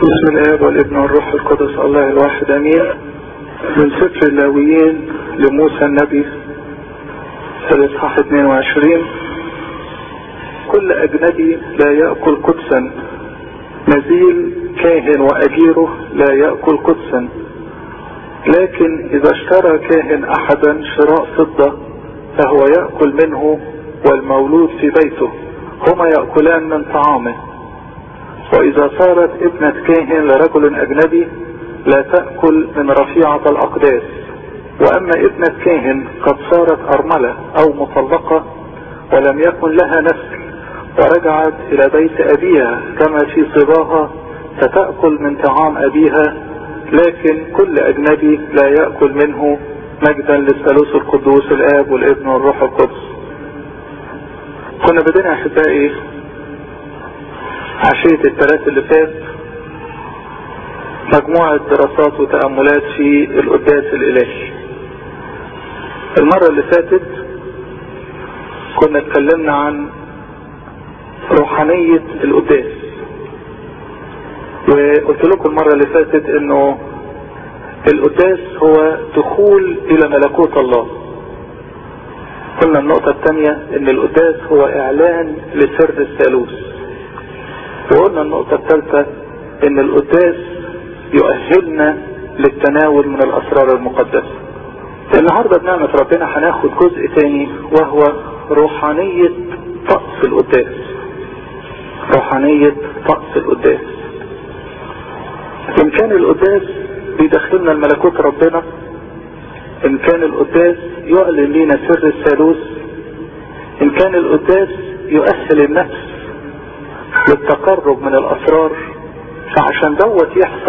بسم الآب والابن والروح القدس الله الواحد امين. من سفر اللاويين لموسى النبي الاصحاح 22. كل اجنبي لا يأكل قدسا، نزيل كاهن واجيره لا يأكل قدسا، لكن اذا اشترى كاهن احدا شراء فضة فهو يأكل منه والمولود في بيته، هما يأكلان من طعامه. وإذا صارت ابنة كاهن لرجل أجنبي لا تأكل من رفيعة الأقداس. وأما ابنة كاهن قد صارت أرملة أو مطلقة ولم يكن لها نسل ورجعت إلى بيت أبيها كما في صباها فتأكل من طعام أبيها، لكن كل أجنبي لا يأكل منه، مجدا للثالوث القدوس الآب والابن والروح القدس. كنا بدنا أحبائي عشية الثلاث اللي فات مجموعة دراسات وتأملات في القداس الإلهي. المرة اللي فاتت كنا اتكلمنا عن روحانية القداس، وقلت لكم المرة اللي فاتت انه القداس هو دخول الى ملكوت الله. قلنا النقطة الثانية ان القداس هو اعلان لسر الثالوث. وقلنا النقطة الثالثة ان القداس يؤهلنا للتناول من الاسرار المقدسة. النهاردة بنعمة ربنا هناخد جزء تاني وهو روحانية طقس القداس. روحانية طقس القداس. ان كان القداس بيدخلنا الملكوت ربنا، ان كان القداس يعلن لنا سر الثالوث، ان كان القداس يؤهل النفس للتقرب من الاسرار، فعشان دوت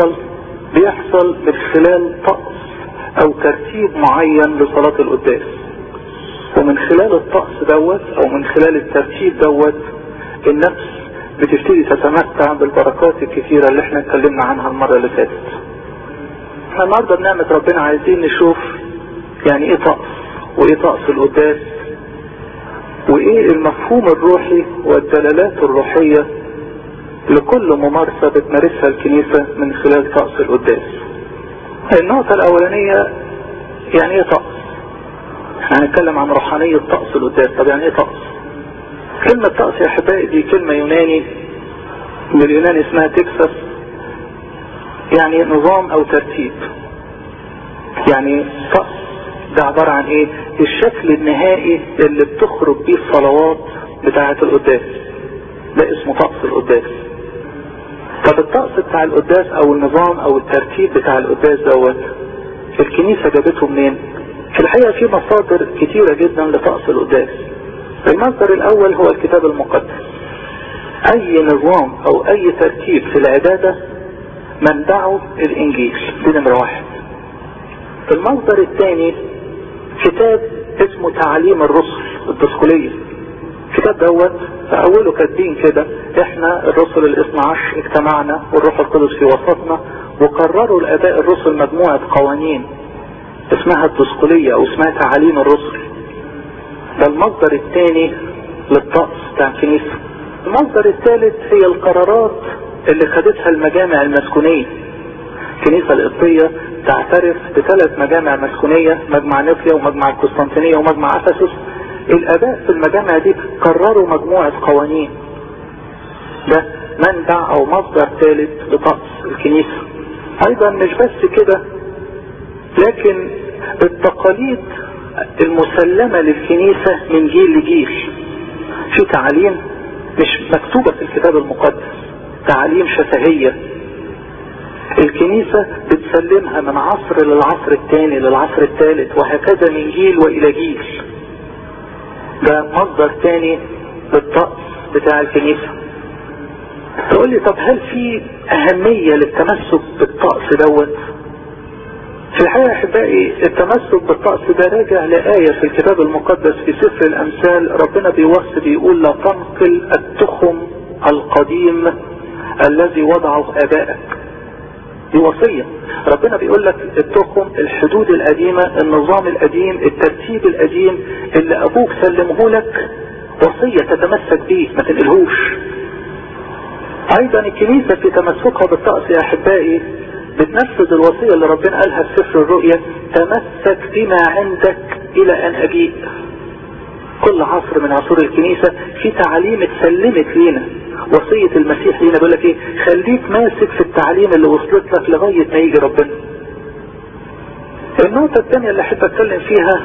بيحصل من خلال طقس او ترتيب معين لصلاة القداس. ومن خلال الطقس دوت او من خلال الترتيب دوت النفس بتبتدي تتمتع بالبركات الكثيرة اللي احنا اتكلمنا عنها المرة اللي فاتت. احنا النهارده بنعمة ربنا عايزين نشوف يعني ايه طقس، وايه طقس القداس، وايه المفهوم الروحي والدلالات الروحية لكل ممارسة بتمارسها الكنيسة من خلال طقس القداس. النقطة الاولانية يعني ايه طقس؟ احنا هنتكلم عن روحانية طقس القداس. طب يعني ايه طقس؟ كلمة طقس يا احبائي دي كلمة يوناني، باليوناني اسمها تكساس، يعني نظام او ترتيب. يعني طقس ده عبارة عن ايه؟ الشكل النهائي اللي بتخرج بيه الصلوات بتاعة القداس، ده اسمه طقس القداس. طب الطقس بتاع القداس او النظام او الترتيب بتاع القداس دوت الكنيسة جابته منين؟ في الحقيقة في مصادر كتيرة جدا لطقس القداس. المصدر الاول هو الكتاب المقدس. اي نظام او اي ترتيب في العبادة منبعه الانجيل، دي نمرة واحد. المصدر الثاني كتاب اسمه تعاليم الرسل الدسقلية. الكتاب دوت في اوله كاتبين كده: احنا الرسل ال12 اجتمعنا والروح القدس في وسطنا وقرروا الاباء الرسل مجموعة قوانين اسمها الدسقلية او اسمها تعاليم الرسل. ده المصدر الثاني للطقس بتاع الكنيسة. المصدر الثالث هي القرارات اللي خدتها المجامع المسكونية. الكنيسة القبطية تعترف ب3 مجامع مسكونية: مجمع نيقيا ومجمع القسطنطينية ومجمع افسس. الاباء في المجامع دي قرروا مجموعة قوانين. ده منبع او مصدر ثالث لطقس الكنيسة. ايضا مش بس كده، لكن التقاليد المسلمة للكنيسة من جيل لجيل. في تعاليم مش مكتوبة في الكتاب المقدس، تعاليم شفهية الكنيسة بتسلمها من عصر للعصر الثاني للعصر الثالث وهكذا من جيل والى جيل. ده مصدر ثاني للطقس بتاع الكنيسة. تقول لي طب هل في اهمية للتمسك بالطقس دوت؟ في الحقيقة احبائي التمسك بالطقس ده راجع لآية في الكتاب المقدس في سفر الامثال. ربنا بيوصي بيقول: لا تنقل التخم القديم الذي وضعه ابائك. دي وصية. ربنا بيقول لك التخم، الحدود القديمة، النظام القديم، الترتيب القديم اللي ابوك سلمه لك، وصية تتمسك بيه ما تنقلهوش. ايضا الكنيسة في تمسكها بالطقس يا احبائي بتنفذ الوصية اللي ربنا قالها في سفر الرؤيا: تمسك بما عندك الى ان اجيء. كل عصر من عصور الكنيسة في تعاليم اتسلمت لينا، وصية المسيح لينا بيقول لك ايه؟ خليك ماسك في التعليم اللي وصلت لك لغاية ما يجي ربنا. النقطة الثانية اللي احب اتكلم فيها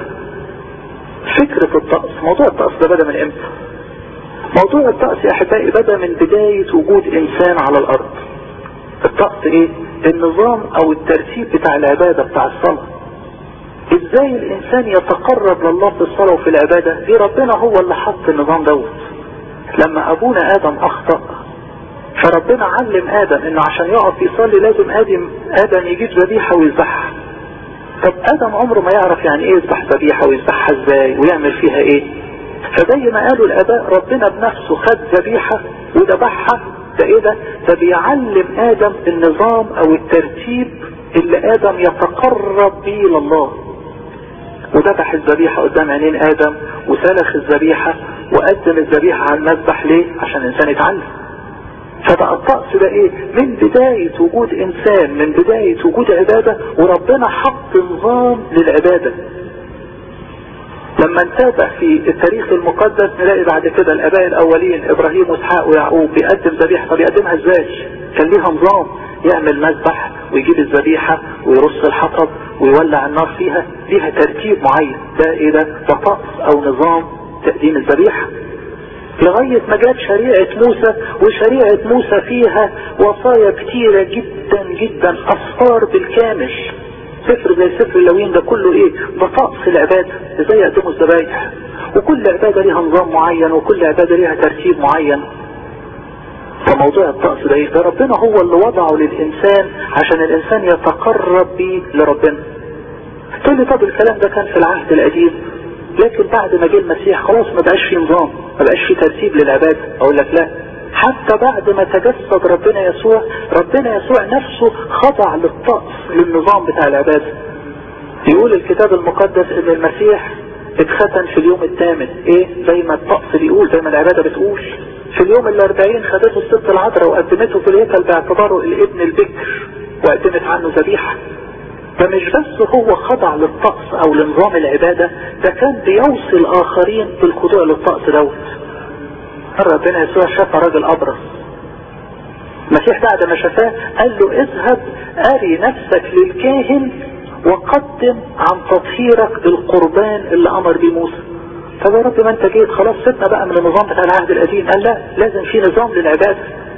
فكرة الطقس. موضوع الطقس ده بدأ من امتى؟ موضوع الطقس يا احبائي بدأ من بداية وجود انسان على الارض. الطقس ايه؟ النظام او الترتيب بتاع العبادة بتاع الصلاة. ازاي الانسان يتقرب لله في الصلاة وفي العبادة دي؟ ربنا هو اللي حط النظام دوت. لما ابونا ادم اخطأ فربنا علم ادم انه عشان يقف يصلي لازم ادم يجيب ذبيحة ويذبحها. طب ادم عمره ما يعرف يعني ايه يذبح ذبيحة ويذبحها ازاي ويعمل فيها ايه. فزي ما قالوا الاباء ربنا بنفسه خد ذبيحة وذبحها. ده ايه ده؟ ده بيعلم ادم النظام او الترتيب اللي ادم يتقرب بيه لله. وذبح الذبيحة قدام عينين ادم وسلخ الذبيحة وقدم الذبيحة على المذبح. ليه؟ عشان الانسان يتعلم. فبقى الطقس ده ايه؟ من بداية وجود انسان، من بداية وجود عبادة، وربنا حط نظام للعبادة. لما نتابع في التاريخ المقدس نلاقي بعد كده الاباء الاولين ابراهيم واسحاق ويعقوب بيقدم ذبيحة. طب يقدمها ازاي؟ كان ليها نظام، يعمل مذبح ويجيب الذبيحة ويرص الحطب ويولع النار فيها، ليها ترتيب معين. ده ايه ده طقس او نظام تقديم الذبيحة. لغاية ما جات شريعة موسى، وشريعة موسى فيها وصايا كتيرة جدا جدا، أصفار بالكامل. سفر زي سفر اللوين ده كله ايه؟ ده طقس العبادة، ازاي يقدموا الذبايح. وكل عبادة ليها نظام معين، وكل عبادة ليها ترتيب معين. فموضوع الطقس ده ايه؟ ده ربنا هو اللي وضعه للإنسان عشان الإنسان يتقرب بيه لربنا. تقول لي طب الكلام ده كان في العهد القديم، لكن بعد ما جه المسيح خلاص ما بقاش فيه نظام، ما بقاش فيه ترتيب للعبادة. اقول لك لا، حتى بعد ما تجسد ربنا يسوع، ربنا يسوع نفسه خضع للطقس، للنظام بتاع العبادة. يقول الكتاب المقدس ان المسيح اتختن في اليوم الثامن. ايه؟ زي ما الطقس بيقول، زي ما العبادة بتقول. في اليوم 40 خدته الست العذراء وقدمته في الهيكل باعتباره الابن البكر، وقدمت عنه ذبيحة. فمش بس هو خضع للطقس او لنظام العبادة، ده كان بيوصي الاخرين بالخضوع للطقس دوت. ربنا يسوع شاف راجل ابرص، المسيح بعد ما شافاه قال له اذهب اري نفسك للكاهن وقدم عن تطهيرك القربان اللي امر بيه موسى. طب يا رب ما انت جيت خلاص، سيبنا بقى من النظام بتاع العهد القديم. قال لا، لازم في نظام للعبادة.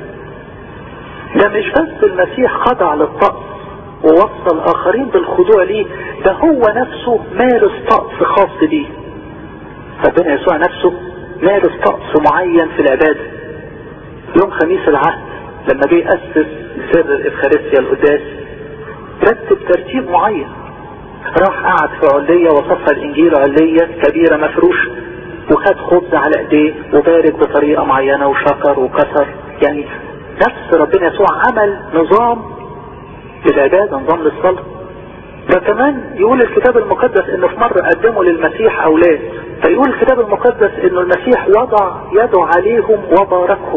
ده مش بس المسيح خضع للطقس ووصل الاخرين بالخضوع ليه، ده هو نفسه مارس طقس خاص بيه. ربنا يسوع نفسه مارس طقس معين في العبادة. يوم خميس العهد لما جه يأسس سر الإفخارستيا القداس، رتب ترتيب معين. راح قعد في علية وصفها الإنجيل علية كبيرة مفروشة، وخد خبز على ايديه وبارك بطريقة معينة وشكر وكسر. يعني نفس ربنا يسوع عمل نظام للعبادة، نظام للصلاة. ده كمان يقول الكتاب المقدس انه في مرة قدموا للمسيح اولاد، فيقول الكتاب المقدس انه المسيح وضع يده عليهم وباركهم.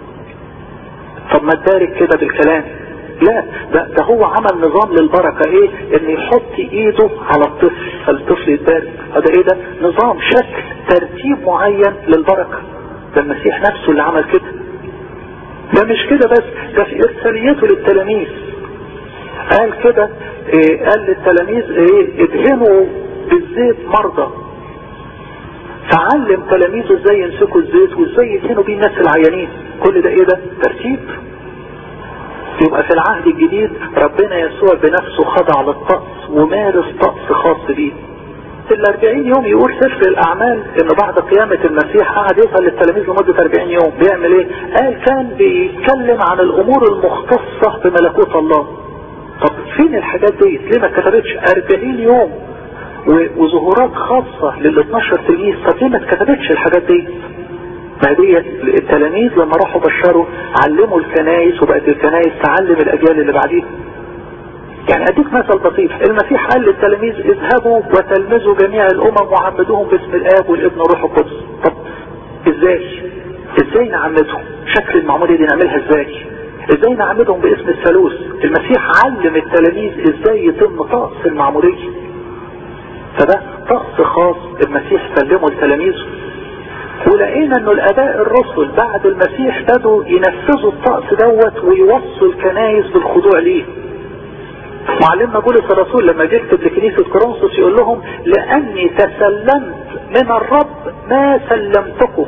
طب ما تبارك كده بالكلام؟ لا، ده هو عمل نظام للبركة. ايه؟ ان يحط ايده على الطفل فالطفل يتبارك. هذا ايه ده؟ نظام، شكل، ترتيب معين للبركة. ده المسيح نفسه اللي عمل كده. ده مش كده بس، ده في ارساليته للتلاميذ قال كده. قال للتلاميذ ادهنوا بالزيت مرضى. فعلم تلاميذه ازاي يمسكوا الزيت وازاي يدهنوا بيه الناس العيانين. كل ده ايه ده؟ ترتيب. يبقى في العهد الجديد ربنا يسوع بنفسه خضع للطقس ومارس طقس خاص بيه. في 40 يوم يقول سفر الاعمال انه بعد قيامة المسيح قعد يظهر للتلاميذ لمدة 40 يوم. بيعمل ايه؟ قال كان بيتكلم عن الامور المختصة بملكوت الله. طب فين الحاجات دي؟ ليه ما اتكتبتش 40 يوم وظهورات خاصة لل12 تلميذ؟ طب ليه ما اتكتبتش الحاجات دي؟ ما دي التلاميذ لما راحوا بشروا علموا الكنائس، وبقت الكنائس تعلم الاجيال اللي بعديها. يعني اديك مثل بسيط، المسيح قال للتلاميذ اذهبوا وتلمذوا جميع الامم وعبدوهم باسم الاب والابن والروح القدس. طب ازاي؟ ازاي نعمدهم؟ شكل المعمودية دي نعملها ازاي نعمدهم باسم الثالوث؟ المسيح علم التلاميذ ازاي يتم طقس المعمودية، فده طقس خاص المسيح سلمه لتلاميذه. ولقينا انه الاباء الرسل بعد المسيح بدوا ينفذوا الطقس دوت ويوصوا الكنائس بالخضوع ليه. معلمنا بولس الرسول لما يكتب لكنيسة كورنثوس يقول لهم لاني تسلمت من الرب ما سلمتكم.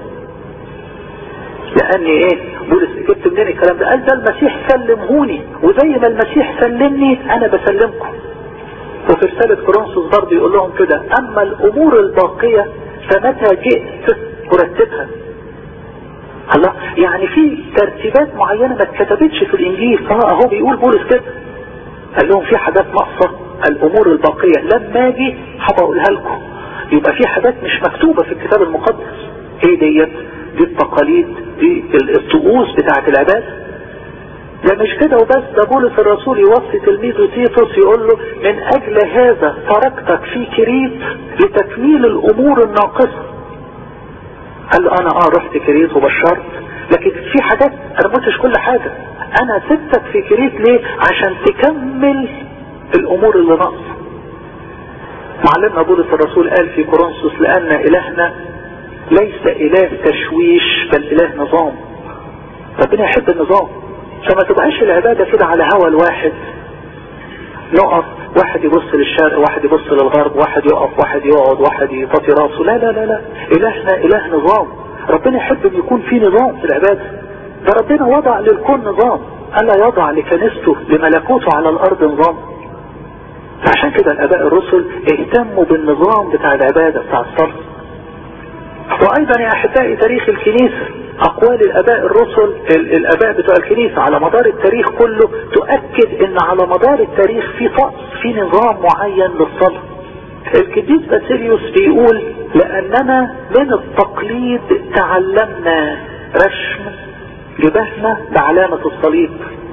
لاني بولس جبت منين الكلام ده؟ قال ده المسيح سلمهوني، وزي ما المسيح سلمني انا بسلمكم. وفي رسالة كورنثوس برضه يقول لهم كده اما الامور الباقية فمتى جئت ارتبها. الله، يعني في ترتيبات معينة ما اتكتبتش في الانجيل، اهو بيقول بولس كده، قال لهم في حاجات ناقصة، الامور الباقية لما اجي هبقولها لكم. يبقى في حاجات مش مكتوبة في الكتاب المقدس. ايه دي التقاليد، دي الطقوس بتاعة العباد. ده مش كده وبس، ده بولس الرسول يوصي تلميذه تيتوس يقول له من اجل هذا تركتك في كريت لتكميل الامور الناقصة. قال له انا رحت كريت وبشرت، لكن في حاجات انا ما قلتش كل حاجة، انا سبتك في كريت ليه؟ عشان تكمل الامور اللي ناقصة. معلمنا بولس الرسول قال في كورنثوس لان الهنا ليس اله تشويش بل اله نظام. ربنا يحب النظام، فما تبقاش العبادة كده على هوى الواحد، نقف واحد يبص للشرق واحد يبص للغرب، واحد يقف واحد يقعد واحد يطفي راسه. لا لا لا لا، الهنا اله نظام. ربنا يحب ان يكون في نظام في العبادة. ده ربنا وضع للكون نظام، ألا يضع لكنيسته لملكوته على الارض نظام. عشان كده الاباء الرسل اهتموا بالنظام بتاع العبادة بتاع الصلاة. وايضا يا احبائي تاريخ الكنيسة، اقوال الاباء الرسل الاباء بتوع الكنيسة على مدار التاريخ كله تؤكد ان على مدار التاريخ في طقس، في نظام معين للصلاة. القديس باسيليوس بيقول لاننا من التقليد تعلمنا رسم جبهنا بعلامة الصليب،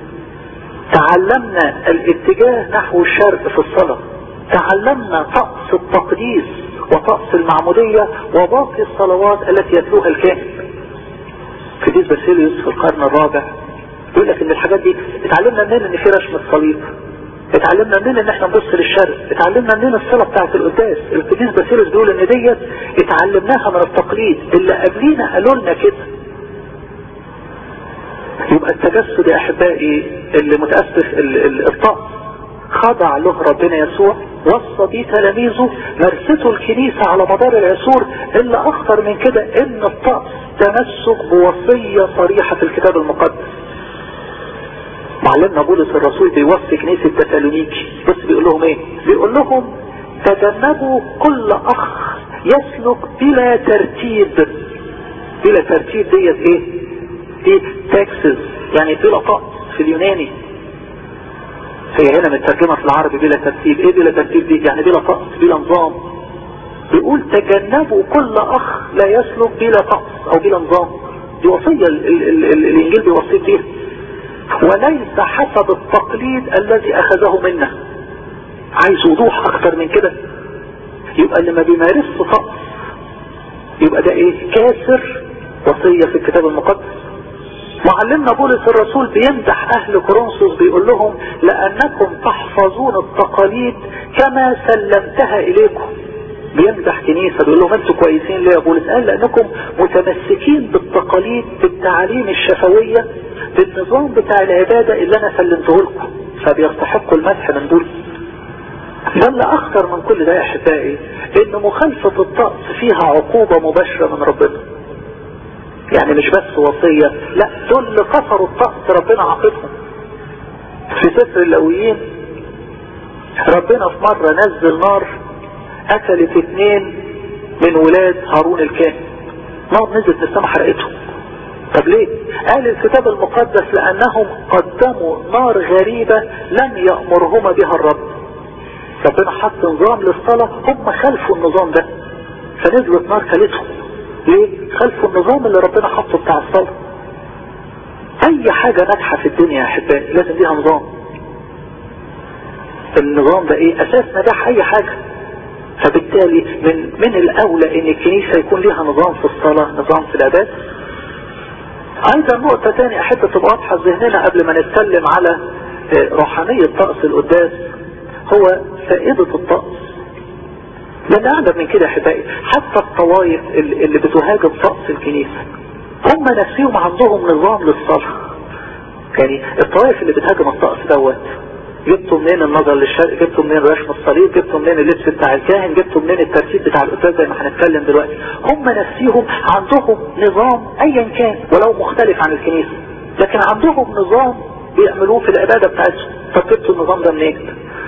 تعلمنا الاتجاه نحو الشرق في الصلاة، تعلمنا طقس التقديس وطقس المعمودية وباقي الصلوات التي يتلوها الكاهن. القديس باسيليوس في القرن الرابع يقول لك ان الحاجات دي اتعلمنا منين ان في رسم الصليب، اتعلمنا منين ان احنا نبص للشرق، اتعلمنا منين الصلاة بتاعت القداس. القديس باسيليوس بيقول ان ديت اتعلمناها من التقليد، اللي قبلينا قالوا لنا كده. يبقى التجسد يا احبائي اللي متأسف الطقس خضع له ربنا يسوع، وصى بيه تلاميذه، مارسته الكنيسة على مدار العصور. اللي اخطر من كده ان الطقس تمسك بوصية صريحة في الكتاب المقدس. معلمنا بولس الرسول بيوصي كنيسة تسالونيكي، بس بيقول لهم بيقول لهم تجنبوا كل اخ يسلك بلا ترتيب. بلا ترتيب ديت دي تاكسز، يعني بلا طقس في اليوناني، هي هنا مترجمة في العربي بلا ترتيب. بلا ترتيب دي؟ يعني بلا طقس بلا نظام. بيقول تجنبوا كل اخ لا يسلك بلا طقس او بلا نظام. دي وصية الانجيل بيوصي بيها، وليس حسب التقليد الذي اخذه منا. عايز وضوح اكتر من كده. يبقى اللي ما بيمارسش طقس يبقى ده كاسر وصية في الكتاب المقدس. معلمنا بولس الرسول بيمدح اهل كورنثوس بيقول لهم لانكم تحفظون التقاليد كما سلمتها اليكم. بيمدح كنيسة بيقول لهم انتوا كويسين ليه يا بولس؟ قال لانكم متمسكين بالتقاليد، بالتعاليم الشفوية، بالنظام بتاع العبادة اللي انا سلمته لكم، فبيستحقوا المدح من دول. ده اللي اخطر من كل ده يا احبائي، ان مخالفة الطقس فيها عقوبة مباشرة من ربنا. يعني مش بس وصية، لا، دول اللي كسروا الطقس ربنا عاقبهم. في سفر اللاويين ربنا في مرة نزل نار قتلت 2 من ولاد هارون الكاهن. نار نزلت من السماء حرقتهم. طب ليه؟ قال الكتاب المقدس لانهم قدموا نار غريبة لم يأمرهما بها الرب. ربنا حط نظام للصلاة، هم خلفوا النظام ده فنزلت نار كلتهم. ليه؟ خلفوا النظام اللي ربنا حطه بتاع الصلاة. اي حاجة ناجحة في الدنيا يا احبائي لازم ليها نظام. النظام ده اساس نجاح اي حاجة. فبالتالي من الاولى ان الكنيسة يكون ليها نظام في الصلاة، نظام في العبادة. ايضا نقطة تانية احب تبقى واضحة ذهننا قبل ما نتكلم على روحانية طقس القداس، هو فائدة الطقس. لان اعلم من كده يا احبائي، حتى الطوائف اللي بتهاجم طقس الكنيسة هم نفسهم عندهم نظام للصلاة. يعني الطوائف اللي بتهاجم الطقس دوت، جبتوا منين النظر للشرق، جبتوا منين رشم الصليب، جبتوا منين اللبس بتاع الكاهن، جبتوا منين الترتيب بتاع القداس زي ما هنتكلم دلوقتي. هم نفسهم عندهم نظام ايا كان ولو مختلف عن الكنيسة، لكن عندهم نظام بيعملوه في العبادة بتاعتهم. طب جبتوا النظام ده منين؟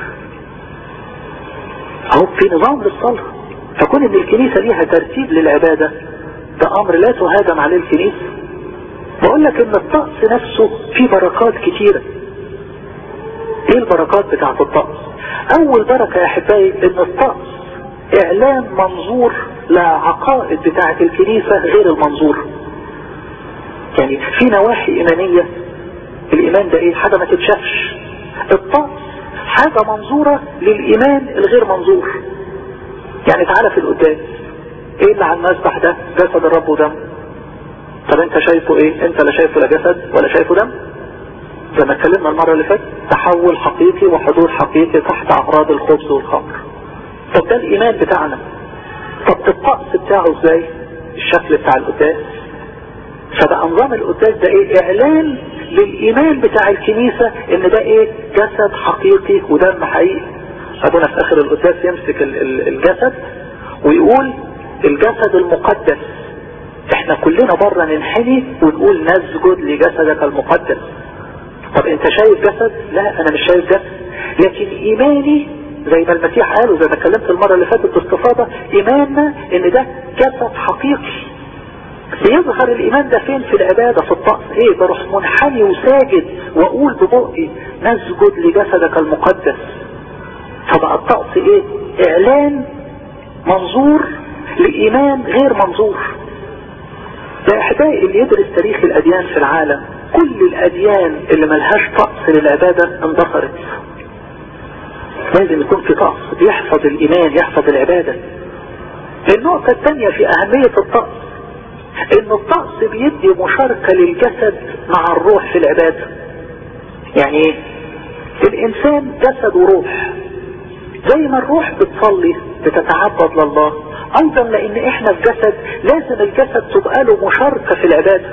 اهو في نظام للصلاة. فكون ان الكنيسة ليها ترتيب للعبادة ده امر لا تهاجم عليه الكنيسة. بقول لك ان الطقس نفسه فيه بركات كتيرة. ايه البركات بتاعت الطقس؟ اول بركة يا احبائي ان الطقس اعلان منظور لعقائد بتاعت الكنيسة غير المنظور. يعني في نواحي ايمانية، الايمان ده ايه؟ حاجة ما تتشافش. الطقس حاجة منظورة للايمان الغير منظور. يعني تعالى في القداس، ايه اللي على المذبح ده؟ جسد الرب ودم. طب انت شايفه ايه؟ انت لا شايفه لا جسد ولا شايفه دم. زي ما اتكلمنا المرة اللي فاتت، تحول حقيقي وحضور حقيقي تحت اعراض الخبز والخمر. طب ده الايمان بتاعنا. طب الطقس بتاعه ازاي؟ الشكل بتاع القداس. فبقى نظام القداس ده ايه؟ اعلان للايمان بتاع الكنيسة ان ده ايه؟ جسد حقيقي ودم حقيقي. ابونا في اخر القداس يمسك الجسد ويقول الجسد المقدس. احنا كلنا بره ننحني ونقول نسجد لجسدك المقدس. طب انت شايف جسد؟ لا انا مش شايف جسد، لكن ايماني زي ما المسيح قال وزي ما اتكلمت المرة اللي فاتت باستفاضة، ايماننا ان ده جسد حقيقي. بيظهر الايمان ده فين؟ في العبادة، في الطقس. ايه؟ بروح منحني وساجد واقول ببقي نسجد لجسدك المقدس. فبقى الطقس ايه؟ اعلان منظور لايمان غير منظور. ده احبائي اللي يدرس تاريخ الاديان في العالم، كل الاديان اللي ملهاش طقس للعبادة اندثرت. لازم يكون في طقس بيحفظ الايمان، يحفظ العبادة. النقطة الثانية في اهمية الطقس ان الطقس بيدي مشاركة للجسد مع الروح في العبادة. يعني ايه؟ الانسان جسد وروح. زي ما الروح بتصلي بتتعبد لله، ايضا لان احنا في جسد لازم الجسد تبقى له مشاركة في العبادة.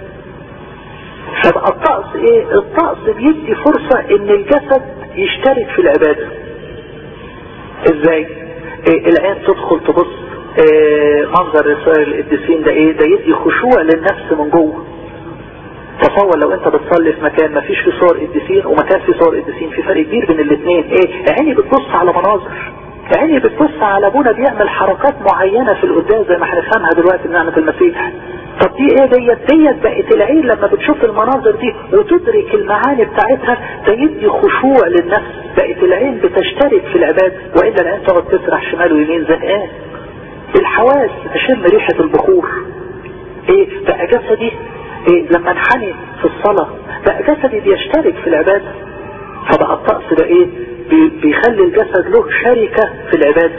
فبقى الطقس ايه؟ الطقس بيدي فرصة ان الجسد يشترك في العبادة. ازاي؟ إيه؟ العين تدخل تبص منظر رسائل القديسين ده ايه؟ ده يدي خشوع للنفس من جوه. تصور لو انت بتصلي في مكان ما فيش فيه صور قديسين ومكان فيه صور قديسين، في فرق كبير بين الاثنين. ايه؟ عيني بتبص على مناظر، عيني بتبص على ابونا بيعمل حركات معينة في القداس زي ما هنفهمها دلوقتي بنعمة المسيح. طب دي ايه؟ ديت بقت العين لما بتشوف المناظر دي وتدرك المعاني بتاعتها ده يدي خشوع للنفس. بقت العين بتشترك في العبادة، والا العين تقعد تسرح شمال ويمين زهقان. الحواس اشم ريحة البخور. ايه؟ بقى جسدي إيه؟ لما انحني في الصلاة بقى جسدي بيشترك في العبادة. فبقى الطقس ده ايه؟ بيخلي الجسد له شركة في العبادة.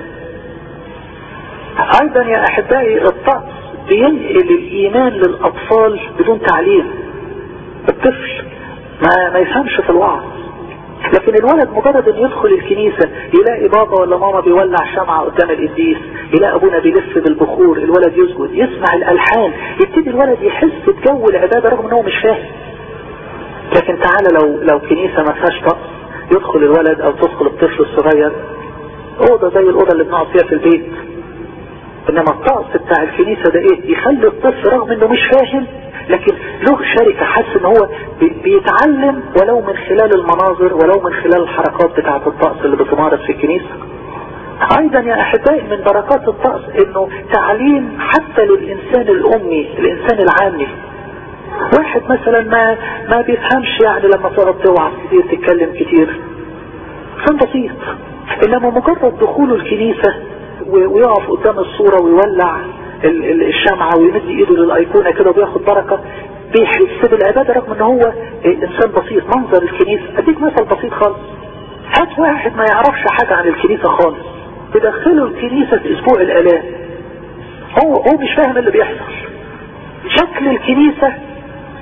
ايضا يا احبائي الطقس بينقل الايمان للاطفال بدون تعليم. الطفل ما يفهمش في الوعظ، لكن الولد مجرد ان يدخل الكنيسة يلاقي بابا ولا ماما بيولع شمعة قدام القديس، يلاقي ابونا بيلف بالبخور، الولد يسجد، يسمع الالحان، يبتدي الولد يحس بجو العبادة رغم انه مش فاهم. لكن تعالى لو كنيسة ما فيهاش طقس، يدخل الولد او تدخل الطفل الصغير اوضة زي الاوضة اللي بنقعد فيها في البيت. انما الطقس بتاع الكنيسة ده ايه؟ يخلي الطفل رغم انه مش فاهم لكن له شركة، حاسس ان هو بيتعلم ولو من خلال المناظر ولو من خلال الحركات بتاعة الطقس اللي بتمارس في الكنيسة. ايضا يا احبائي من بركات الطقس انه تعليم حتى للانسان الامي، الانسان العامي. واحد مثلا ما بيفهمش، يعني لما تقعد توعظ كتير تتكلم كتير كان بسيط، انما مجرد دخوله الكنيسة ويقف قدام الصورة ويولع الشمعة ويمد ايده للايقونة كده وبياخد بركة، بيحس بالعبادة رغم ان هو انسان بسيط. منظر الكنيسة، اديك مثل بسيط خالص. هات واحد ما يعرفش حاجة عن الكنيسة خالص، تدخله الكنيسة في اسبوع الالام، هو مش فاهم اللي بيحصل. شكل الكنيسة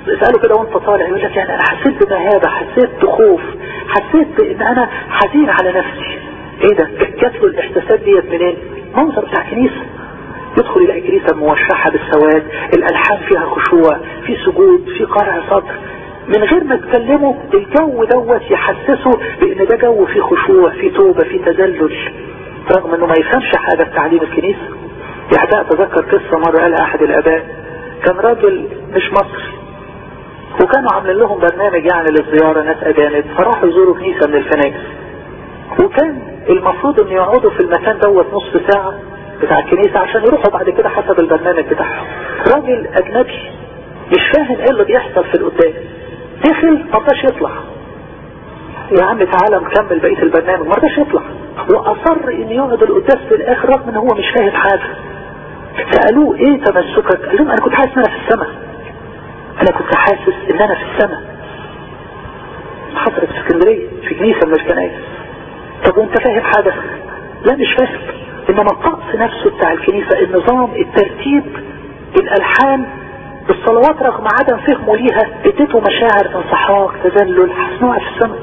اسأله كده وانت طالع يقول لك يعني انا حسيت بمهابة، حسيت بخوف، حسيت ان انا حزين على نفسي. ايه ده؟ جات له الاحساسات ديت منين؟ منظر بتاع كنيسة. يدخل يلاقي كنيسة موشحة بالسواد، الالحان فيها خشوع، في سجود، في قرع صدر، من غير ما تكلمه الجو دوت يحسسه بان ده جو فيه خشوع، فيه توبة، فيه تذلل، رغم انه ما يفهمش حاجة بتعليم الكنيسة. يعني اتذكر قصة مرة قالها احد الاباء، كان راجل مش مصري وكانوا عاملين لهم برنامج يعني للزيارة، ناس اجانب، فراحوا يزوروا كنيسة من الكنائس، وكان المفروض ان يقعدوا في المكان دوت نص ساعة بتاع الكنيسة عشان يروحوا بعد كده حسب البرنامج بتاعهم. راجل اجنبي مش فاهم ايه اللي بيحصل في القداس، دخل مرضاش يطلع. يا عم تعالى نكمل بقية البرنامج، مرضاش يطلع، واصر ان يقعد القداس في الاخر رغم ان هو مش فاهم حاجة. سألوه ايه تمسكك؟ قال لهم انا كنت حاسس ان انا في السماء، انا كنت حاسس ان انا في السماء. حضرت في اسكندرية في كنيسة من الكنائس. طب وانت فاهم حاجة؟ لا مش فاهم. انما الطقس نفسه بتاع الكنيسة، النظام، الترتيب، الالحان، الصلوات رغم عدم فهمه ليها اديته مشاعر انصحاق، تذلل، حسنوع في السماء.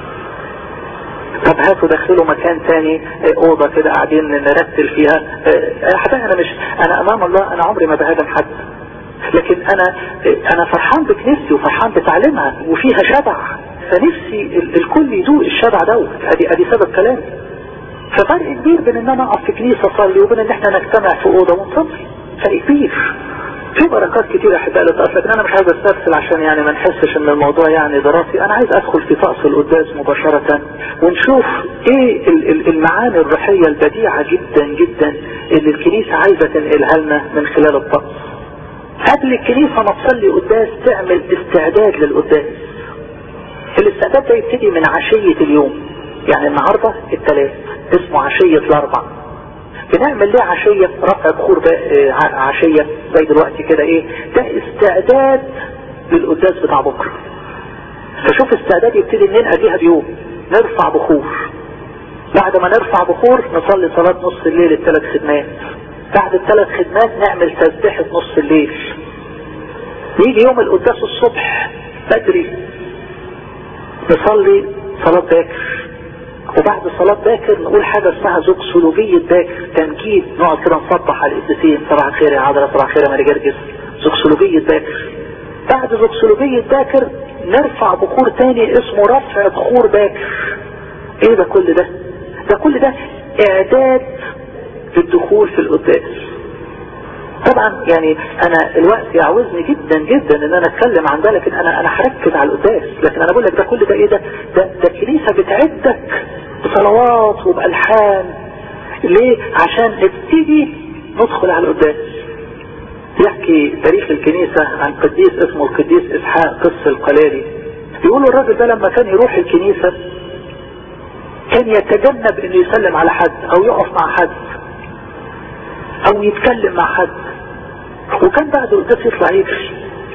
طب هاتوا داخلوا مكان تاني، اوضة كده قاعدين نرتل فيها. حتى انا امام الله انا عمري ما بهاجم حد، لكن انا فرحان بكنيستي وفرحان بتعليمها وفيها شبع، فنفسي الكل يدوق الشبع دوت. ادي سبب كلامي. ففرق كبير بين ان انا اقف في كنيسة اصلي وبين ان احنا نجتمع في اوضة ونصلي، فرق كبير. في بركات كتير احبائي للطقس، لكن انا مش عايز استرسل عشان يعني ما نحسش ان الموضوع يعني دراسي. انا عايز ادخل في طقس القداس مباشرة ونشوف ايه المعاني الروحية البديعة جدا جدا اللي الكنيسة عايزة تنقلها لنا من خلال الطقس. قبل الكنيسة ما تصلي قداس تعمل استعداد للقداس. الاستعداد ده يبتدي من عشية اليوم، يعني النهاردة الثلاث اسمه عشية الاربع. بنعمل ليه عشية؟ رفع بخور عشية زي دلوقتي كده. ايه ده؟ استعداد للقداس بتاع بكرة. فشوف استعداد يبتدي منين؟ اديها بيوم نرفع بخور، بعد ما نرفع بخور نصلي صلاة نص الليل الثلاث خدمات، بعد الثلاث خدمات نعمل تسبيحة نص الليل، يجي يوم القداس الصبح بدري نصلي صلاة باكر، وبعد صلاة باكر نقول حاجة اسمها زوكسولوجية باكر، تنجيد، نقعد كده نصبح على القديسين، صباح الخير يا عذراء، صباح الخير يا ماري جرجس، زوكسولوجية باكر. بعد زوكسولوجية باكر نرفع بخور تاني اسمه رفع بخور باكر. ايه ده كل ده؟ ده كل ده اعداد للدخول في القداس. طبعا يعني انا الوقت يعوزني جدا جدا ان انا اتكلم عن ده، لكن انا هركز على القداس. لكن انا بقول لك ده كل ده ايه ده الكنيسة بتعدك بصلوات وبألحان. ليه؟ عشان نبتدي ندخل على القداس. يحكي تاريخ الكنيسة عن قديس اسمه القديس اسحاق قس القلالي. بيقولوا الراجل ده لما كان يروح الكنيسة كان يتجنب انه يسلم على حد او يقف مع حد او يتكلم مع حد، وكان بعد القداس يطلع يجري.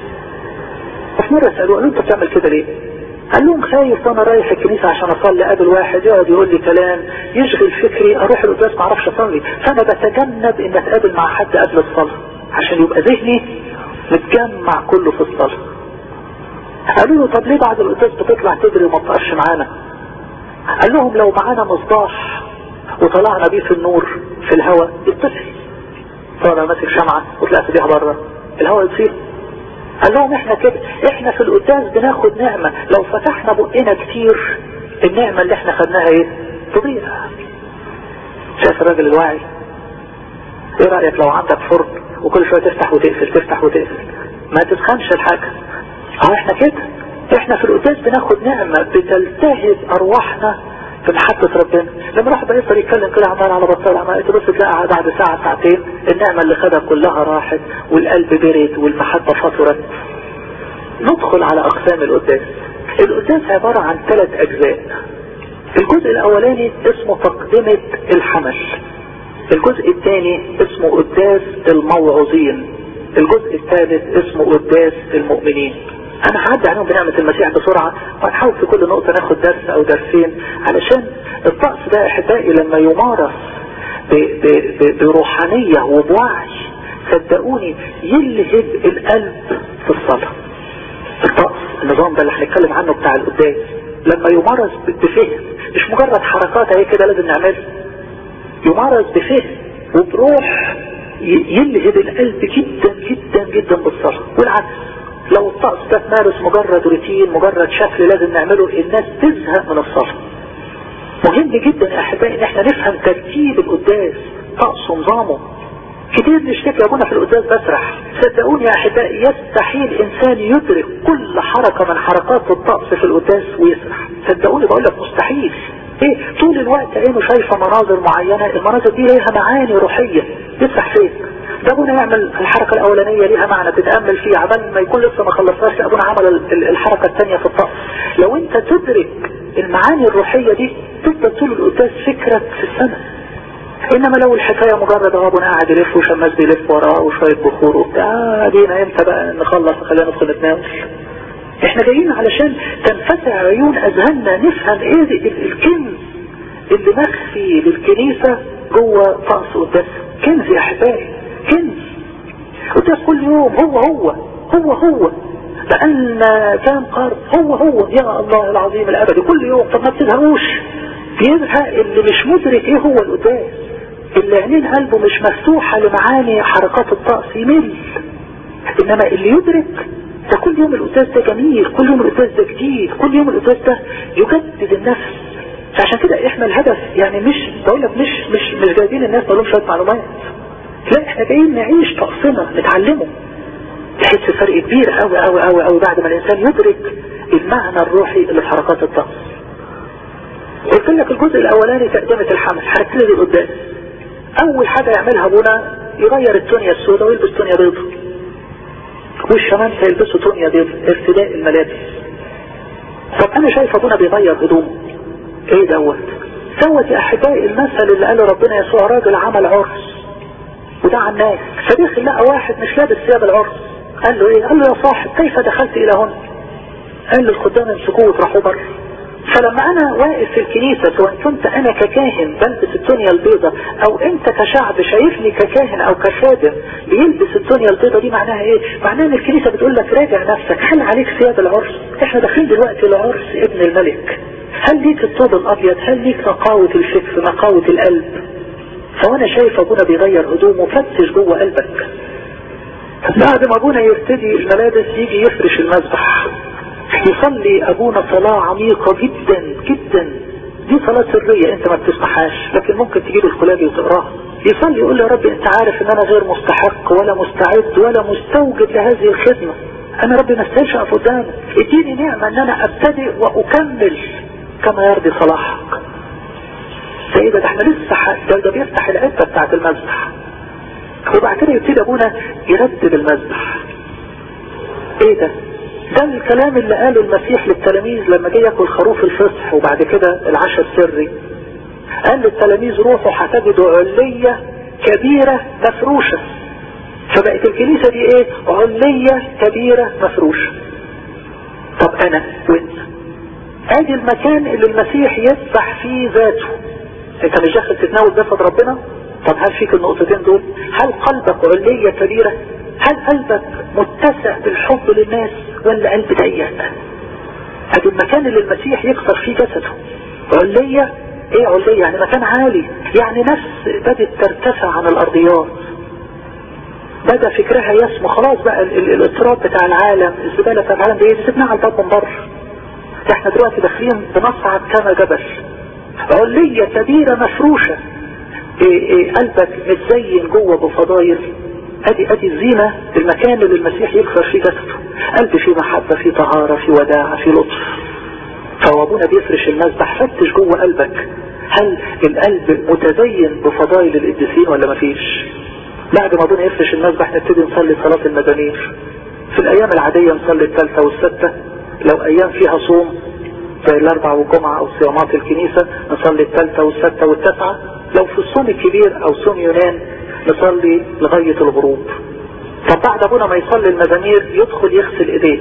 في مرة سألوه قالوا انت بتعمل كده ليه؟ قال لهم خايف وانا رايح الكنيسة عشان اصلي قابل واحد يقعد يقول لي كلام يشغل فكري، اروح القداس ما اعرفش اصلي، فانا بتجنب ان اتقابل مع حد قبل الصلاة عشان يبقى ذهني متجمع كله في الصلاة. قالوا له طب ليه بعد القداس بتطلع تجري وما بتقفش معانا؟ قال لهم لو معانا مصباح وطلعنا بيه في النور في الهواء يطفي، طالع ماسك شمعة وطلعت بيها بره الهواء يطفي. قال لهم احنا كده، احنا في القداس بناخد نعمة لو فتحنا بقنا كتير النعمة اللي احنا خدناها ايه؟ تضيع. شايف الراجل الواعي؟ ايه رأيك لو عندك فرن وكل شوية تفتح وتقفل تفتح وتقفل ما تسخنش الحاجة؟ اهو احنا كده، احنا في القداس بناخد نعمة بتلتهب ارواحنا في محبة ربنا. لما راح بقى يقدر يتكلم كده عمال على بطال عمال تبص تلاقي بعد ساعة ساعتين النعمة اللي خدها كلها راحت والقلب برد والمحبة فطرت. ندخل على اقسام القداس. القداس عبارة عن 3 اجزاء. الجزء الاولاني اسمه تقدمة الحمل، الجزء الثاني اسمه قداس الموعظين، الجزء الثالث اسمه قداس المؤمنين. انا هعدي عليهم بنعمة المسيح بسرعة وهنحاول في كل نقطة ناخد درس او درسين، علشان الطقس ده احبائي لما يمارس بروحانية وبوعي صدقوني يلهب القلب في الصلاة. الطقس النظام ده اللي هنتكلم عنه بتاع القداس لما يمارس بفهم، مش مجرد حركات اهي كده لازم نعملها، يمارس بفهم وبروح يلهب القلب جدا جدا جدا بالصلاة. والعكس لو الطقس ده تمارس مجرد روتين مجرد شكل لازم نعمله، الناس تزهق من الصلاة. مهم جدا يا احبائي ان احنا نفهم ترتيب القداس، طقس ونظامه. كتير نشتكي يا ابونا في القداس بسرح، صدقوني يا احبائي يستحيل انسان يدرك كل حركة من حركات الطقس في القداس ويسرح، صدقوني بقول لك مستحيل. ايه طول الوقت عينه شايفة مناظر معينة، المناظر دي ليها معاني روحية، يسرح فين؟ ده ابونا يعمل الحركة الاولانية ليها معنى تتأمل فيها، عبال ما يكون لسه ما خلصناش ابونا عمل الحركة الثانية في الطقس. لو انت تدرك المعاني الروحية دي تفضل طول القداس فكرك في السماء. انما لو الحكاية مجرد ابونا قاعد يلف وشماس بيلف وراه وشوية بخور وبتاع، دينا امتى بقى نخلص خلينا ندخل نتناول. احنا جايين علشان تنفتح عيون اذهاننا نفهم ايه الكنز اللي مخفي للكنيسة جوه طقس قداس. كنز يا احبائي، كنز. قداس كل يوم هو بقالنا كام قرن هو يا الله العظيم الابدي كل يوم. طب ما بتزهقوش؟ بيزهق اللي مش مدرك ايه هو القداس، اللي عينين قلبه مش مفتوحة لمعاني حركات الطقس يمل. انما اللي يدرك ده كل يوم القداس ده جميل، كل يوم القداس ده جديد، كل يوم القداس ده يجدد النفس. فعشان كده احنا الهدف يعني مش بقول لك مش جايبين الناس نقول لهم شويه معلومات، لا احنا جايين نعيش طقسنا نتعلمه. تحس فرق كبير قوي قوي قوي قوي بعد ما الانسان يدرك المعنى الروحي اللي في حركات الطقس. قلت لك الجزء الاولاني تقدمة الحمل، هنبتدي قدام. اول حاجه يعملها ابونا يغير التونيا السوداء ويلبس تونيا بيضاء، والشمال هيلبسوا تونيا بيضاء، ارتداء الملابس. طب انا شايف ابونا بيغير هدومه، ايه دوت يا احبائي المثل اللي قاله ربنا يسوع، راجل عمل عرس ودعا الناس، فدخل لقى واحد مش لابس ثياب العرس، قال له ايه؟ قال له يا صاحب كيف دخلت الى هنا؟ قال له الخدام امسكوه وطرحوه بره. فلما انا واقف في الكنيسة سواء كنت انا ككاهن بلبس التونيا البيضة او انت كشعب شايفني ككاهن او كخادم بيلبس التونيا البيضة، دي معناها ايه؟ معناها ان الكنيسة بتقول لك راجع نفسك، هل عليك ثياب العرس؟ احنا داخلين دلوقتي لعرس ابن الملك، هل ليك الطوب الابيض؟ هل ليك نقاوة الفكر نقاوة القلب؟ فوانا شايف ابونا بيغير هدومه، فتش جوه قلبك. بعد ما ابونا يرتدي الملابس يجي يفرش المذبح، يصلي ابونا صلاة عميقة جدا جدا، دي صلاة سرية انت ما بتسمحهاش لكن ممكن تجيب الكلابي وتقراها. يصلي يقول يا رب انت عارف ان انا غير مستحق ولا مستعد ولا مستوجب لهذه الخدمة، انا ربي ما استاهلش اقف قدامك، اديني نعمة ان انا ابتدئ واكمل كما يرضي صلاحك. سيدة ده احنا لسه ده بيفتح العدة بتاعت المذبح، وبعد كده يبتدي ابونا يرتب المذبح. ايه ده الكلام اللي قاله المسيح للتلاميذ لما جه ياكل خروف الفصح وبعد كده العشاء السري. قال للتلاميذ روحوا هتجدوا علية كبيرة مفروشة. فبقت الكنيسة دي ايه؟ علية كبيرة مفروشة. طب انا وانت ادي المكان اللي المسيح يسبح فيه ذاته. انت مش داخل تتناول جسد ربنا؟ طب هل فيك النقطتين دول؟ هل قلبك علية كبيرة؟ هل قلبك متسع بالحب للناس ولا قلب ضيق؟ ادي المكان اللي المسيح يكسر فيه جسده. علية ايه علية؟ يعني مكان عالي، يعني نفس بدت ترتفع عن الارضيات، بدأ فكرها يسمو. خلاص بقى الاضطراب بتاع العالم، الزبالة بتاع العالم دي سيبناها على الباب من بره، احنا دلوقتي داخلين بنصعد كما جبل. علية كبيرة مفروشة، قلبك متزين جوه بفضايل. ادي الزينة، المكان اللي المسيح يكسر فيه جسده. قلب فيه محبة، فيه طهارة، فيه وداعة، فيه لطف. فوابونا بيفرش المذبح، فتش جوه قلبك، هل القلب متزين بفضائل القديسين ولا مفيش؟ بعد ما ابونا يفرش المذبح نبتدي نصلي صلاة المزامير. في الايام العادية نصلي الثالثة والسادسة، لو ايام فيها صوم زي الاربع والجمعة او صيامات الكنيسة نصلي الثالثة والسادسة والتاسعة. لو في الصوم الكبير او صوم يونان نصلي لغاية الغروب. طب بعد ابونا ما يصلي المزامير يدخل يغسل ايديه،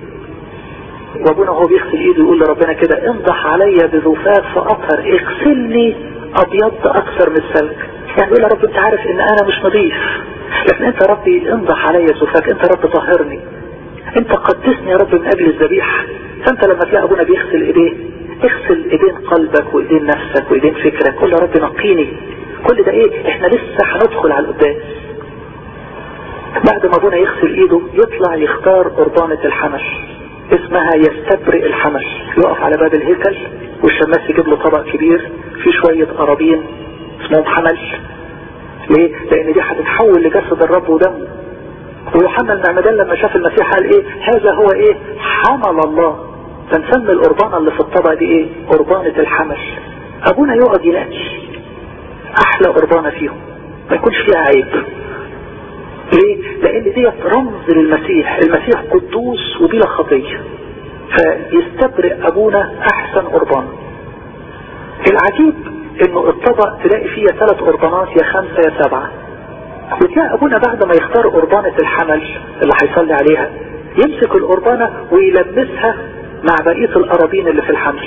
وابونا هو بيغسل ايده يقول لربنا كده انضح علي بذوفات فاطهر، اغسلني ابيض اكثر من الثلج. يعني يقول يا رب انت عارف ان انا مش نظيف، لكن انت ربي انضح علي بذوفات، انت رب طهرني. انت قدسني يا رب من اجل الذبيحة. فانت لما تلاقي ابونا بيغسل ايديه، اغسل ايدين قلبك وايدين نفسك وايدين فكرك، قول يا رب نقيني. كل ده ايه؟ احنا لسه هندخل على القداس. بعد ما ابونا يغسل ايده يطلع يختار قربانة الحمل، اسمها يستبرئ الحمل. يقف على باب الهيكل والشماس يجيب له طبق كبير فيه شوية قرابين اسمهم حمل. ليه؟ لان دي هتتحول لجسد الرب ودمه. ويوحنا المعمدان لما شاف المسيح قال ايه؟ هذا هو ايه؟ حمل الله. فنسمي القربانة اللي في الطبق دي ايه؟ قربانة الحمل. ابونا يقعد ينقي احلى قربانة فيهم ما يكونش فيها عيب. ليه؟ لان ديت رمز للمسيح. المسيح قدوس وبلا خطية، فيستبرئ ابونا احسن قربان. العجيب انه الطبق تلاقي فيه 3 قربانات، يا 5 يا 7. وتلاقي ابونا بعد ما يختار قربانة الحمل اللي هيصلي عليها يمسك القربانة ويلمسها مع بقية القرابين اللي في الحمل.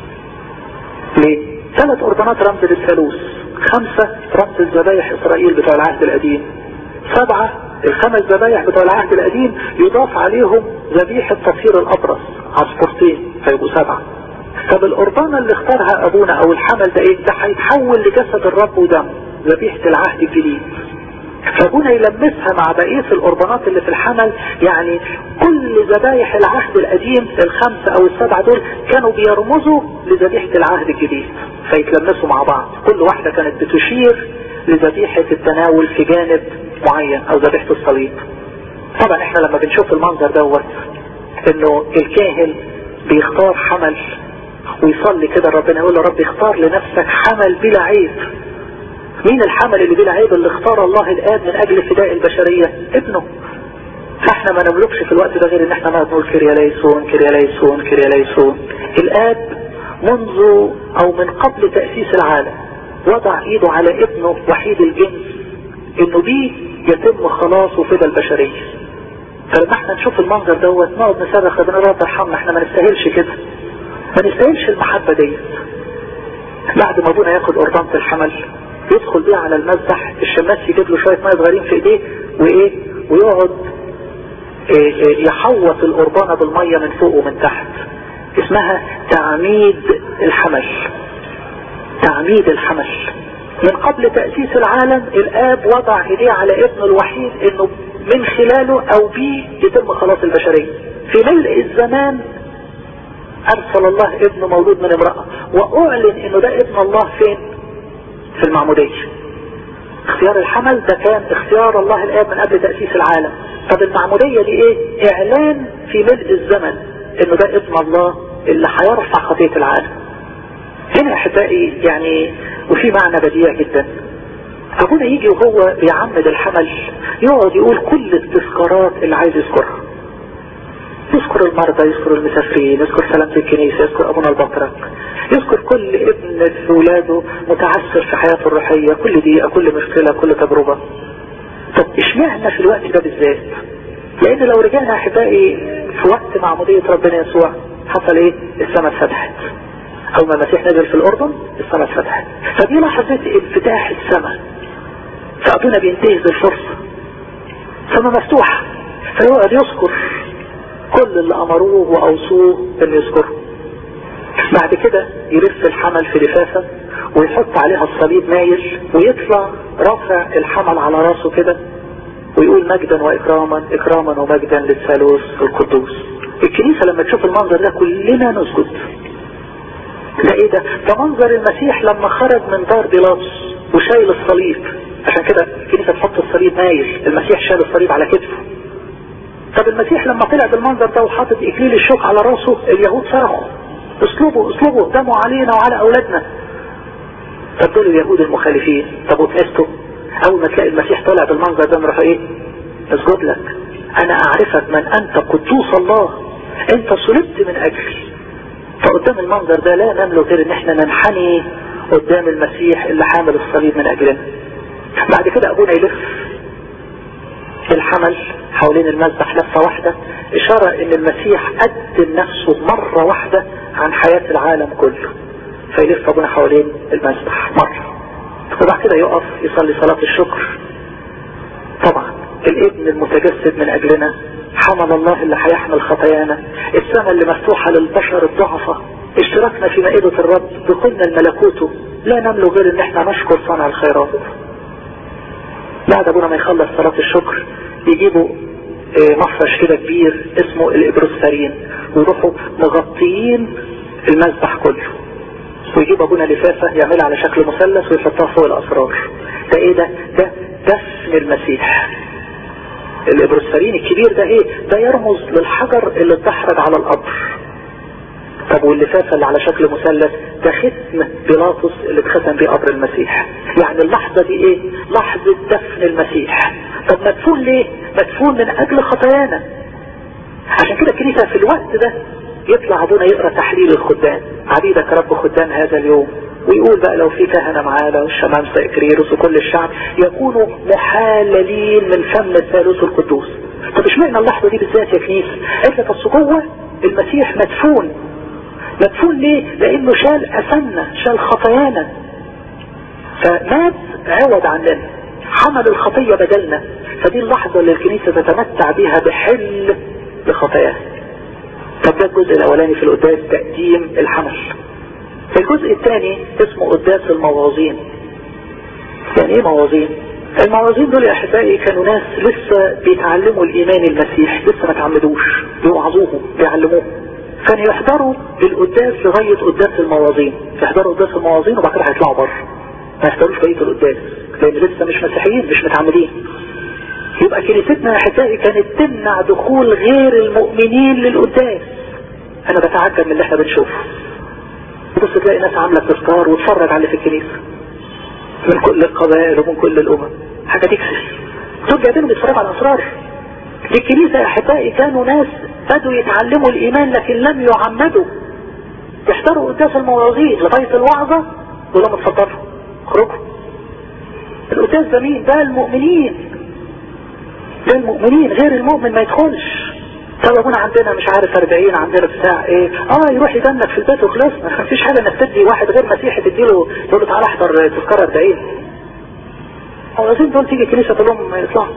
ليه؟ 3 قربانات رمز للثالوث، 5 رمز الذبايح اسرائيل بتوع العهد القديم، 7 ال5 ذبايح بتوع العهد القديم يضاف عليهم ذبيحة تطهير الابرص عصفورتين فيبقوا 7. طب القربانة اللي اختارها ابونا او الحمل ده ايه؟ ده هيتحول لجسد الرب ودمه، ذبيحة العهد الجديد. فابونا يلمسها مع بقية القربانات اللي في الحمل. يعني كل ذبايح العهد القديم ال5 او ال7 دول كانوا بيرمزوا لذبيحة العهد الجديد، فيتلمسوا مع بعض. كل واحدة كانت بتشير لذبيحة التناول في جانب معين او ذبيحة الصليب. طبعا احنا لما بنشوف المنظر دوت انه الكاهن بيختار حمل ويصلي كده ربنا يقول له رب اختار لنفسك حمل بلا عيب. مين الحمل اللي بلا عيب؟ اللي اختار الله الآب من اجل فداء البشرية، ابنه. فاحنا ما نملكش في الوقت ده غير ان احنا نقول كرياليسون كرياليسون كرياليسون. الآب منذ او من قبل تأسيس العالم وضع ايده على ابنه وحيد الجنس انه بيه يتم خلاص وفداء البشرية. فلما احنا نشوف المنظر دوت نقعد نصرخ ربنا رب ارحمنا، احنا ما نستاهلش كده، ما نستاهلش المحبة دي. بعد ما ابونا ياخد قربانة الحمل يدخل بيه على المذبح، الشماس يجيب له شوية مية صغيرين في ايديه وايه ويقعد يحوط القربانة بالمية من فوق ومن تحت. اسمها تعميد الحمل. تعميد الحمل. من قبل تأسيس العالم الآب وضع ايديه على ابنه الوحيد انه من خلاله او بيه يتم خلاص البشرية. في ملء الزمان ارسل الله ابنه مولود من امرأة واعلن انه ده ابن الله فين؟ في المعمودية. اختيار الحمل ده كان اختيار الله الآب من قبل تأسيس العالم. طب المعمودية دي ايه؟ اعلان في ملء الزمن انه ده ابن الله اللي هيرفع خطية العالم. هنا احبائي يعني وفي معنى بديع جدا. ابونا يجي وهو بيعمد الحمل يقعد يقول كل التذكارات اللي عايز يذكرها. يذكر المرضى، يذكر المسافرين، يذكر سلامة الكنيسة، يذكر ابونا البطرك، يذكر كل ابن في ولاده متعثر في حياته الروحية، كل دقيقة، كل مشكلة، كل تجربة. طب اشمعنا في الوقت ده بالذات؟ لان لو رجعنا احبائي في وقت معمودية ربنا يسوع حصل ايه؟ السماء اتفتحت. اول ما المسيح نزل في الاردن السماء اتفتحت. فدي لحظة انفتاح السماء. فابونا بينتهز الفرصة، سماء مفتوحة، فيقعد يذكر كل اللي امروه واوصوه ان يذكره. بعد كده يلف الحمل في لفافة ويحط عليها الصليب مايل ويطلع رافع الحمل على راسه كده ويقول مجدا واكراما، اكراما ومجدا للثالوث القدوس. الكنيسة لما تشوف المنظر ده كلنا نسجد. ده ايه ده؟ ده منظر المسيح لما خرج من دار بيلاطس وشايل الصليب. عشان كده الكنيسة تحط الصليب مايل، المسيح شايل الصليب على كتفه. طب المسيح لما طلع بالمنظر ده وحاطط اكليل الشوك على راسه اليهود صرخوا اسلوبه اسلوبه دمه علينا وعلى اولادنا. طب دول اليهود المخالفين. طب وتنستوا اول ما تلاقي المسيح طالع بالمنظر ده نروح ايه؟ اسجد لك، انا اعرفك من انت قدوس الله، انت صلبت من اجلي. فقدام المنظر ده لا نملك غير ان احنا ننحني قدام المسيح اللي حامل الصليب من اجلنا. بعد كده ابونا يلف الحمل حوالين المذبح لفة واحدة، اشارة ان المسيح قدم نفسه مرة واحدة عن حياة العالم كله. فيلف ابونا حوالين المذبح مرة وبعد كده يقف يصلي صلاة الشكر. طبعا الابن المتجسد من اجلنا حمل الله اللي هيحمل خطايانا، السماء اللي مفتوحة للبشر الضعفة، اشتركنا في مائدة الرب، دخلنا الملكوته، لا نملك غير ان احنا نشكر صانع الخيرات. بعد ابونا ما يخلص صلاة الشكر يجيبوا مفرش كده كبير اسمه الابروسفارين، ويروحوا مغطيين المذبح كله، ويجيب ابونا لفافة يعملها على شكل مثلث ويحطها فوق الاسرار. ده ايه ده دفن المسيح. الابروسفارين الكبير ده ايه؟ ده يرمز للحجر اللي اتدحرج على القبر. طب واللفافة اللي على شكل مثلث ده ختم بيلاطس اللي اتختم بيه قبر المسيح. يعني اللحظة دي ايه؟ لحظة دفن المسيح. طب مدفون ليه؟ مدفون من اجل خطايانا. عشان كده الكنيسة في الوقت ده يطلع ابونا يقرأ تحليل الخدام، عبيدك رب خدام هذا اليوم، ويقول بقى لو في كهنة معانا والشمامسة إكريروس وكل الشعب يكونوا محللين من فم الثالوث القدوس. طب اشمعنى اللحظة دي بالذات يا كنيسة؟ قلت لك اصل جوه المسيح مدفون ليه؟ لانه شال اثمنا، شال خطايانا، فمات عوض عننا، حمل الخطية بدلنا. فدي اللحظة اللي الكنيسة تتمتع بها بحل لخطاياها. طب ده الجزء الاولاني في القداس، تقديم الحمل. الجزء الثاني اسمه قداس المواعظين. يعني ايه مواعظين؟ المواعظين دول يا احبائي كانوا ناس لسه بيتعلموا الايمان المسيح، لسه ما تعمدوش، بيوعظوهم بيعلموهم، كانوا يحضروا القداس لغاية قداس المواعظين، يحضروا قداس المواعظين وبعد كده هيطلعوا بره، ما يحضروش بقية القداس لان لسه مش مسيحيين، مش متعمدين. يبقى كنيستنا يا احبائي كانت تمنع دخول غير المؤمنين للقداس. انا بتعجب من اللي احنا بنشوفه، بص تلاقي ناس عاملة تذكار وتفرج على اللي في الكنيسة من كل القبائل ومن كل الامم، حاجة تكسف. دول جايبينهم يتفرجوا على الاسرار. الكنيسة يا احبائي كانوا ناس بدوا يتعلموا الايمان لكن لم يعمدوا، يحضروا قداس المواعظين لغاية الوعظة ولما تفضلوا خرجوا. القداس ده مين؟ ده المؤمنين، ده المؤمنين، غير المؤمن ما يدخلش. طب ابونا عندنا مش عارف 40 عندنا بتاع ايه، يروح يدنك في البيت وخلصنا، مفيش حاجة انك تدي واحد غير مسيحي تديله تقول له تعالى احضر تذكار 40. المواعظين دول تيجي كنيسة تقول لهم يطلعوا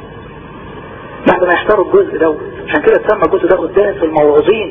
بعد ما يحضروا الجزء دوت. عشان كده تسمى الجزء ده قداس المواعظين.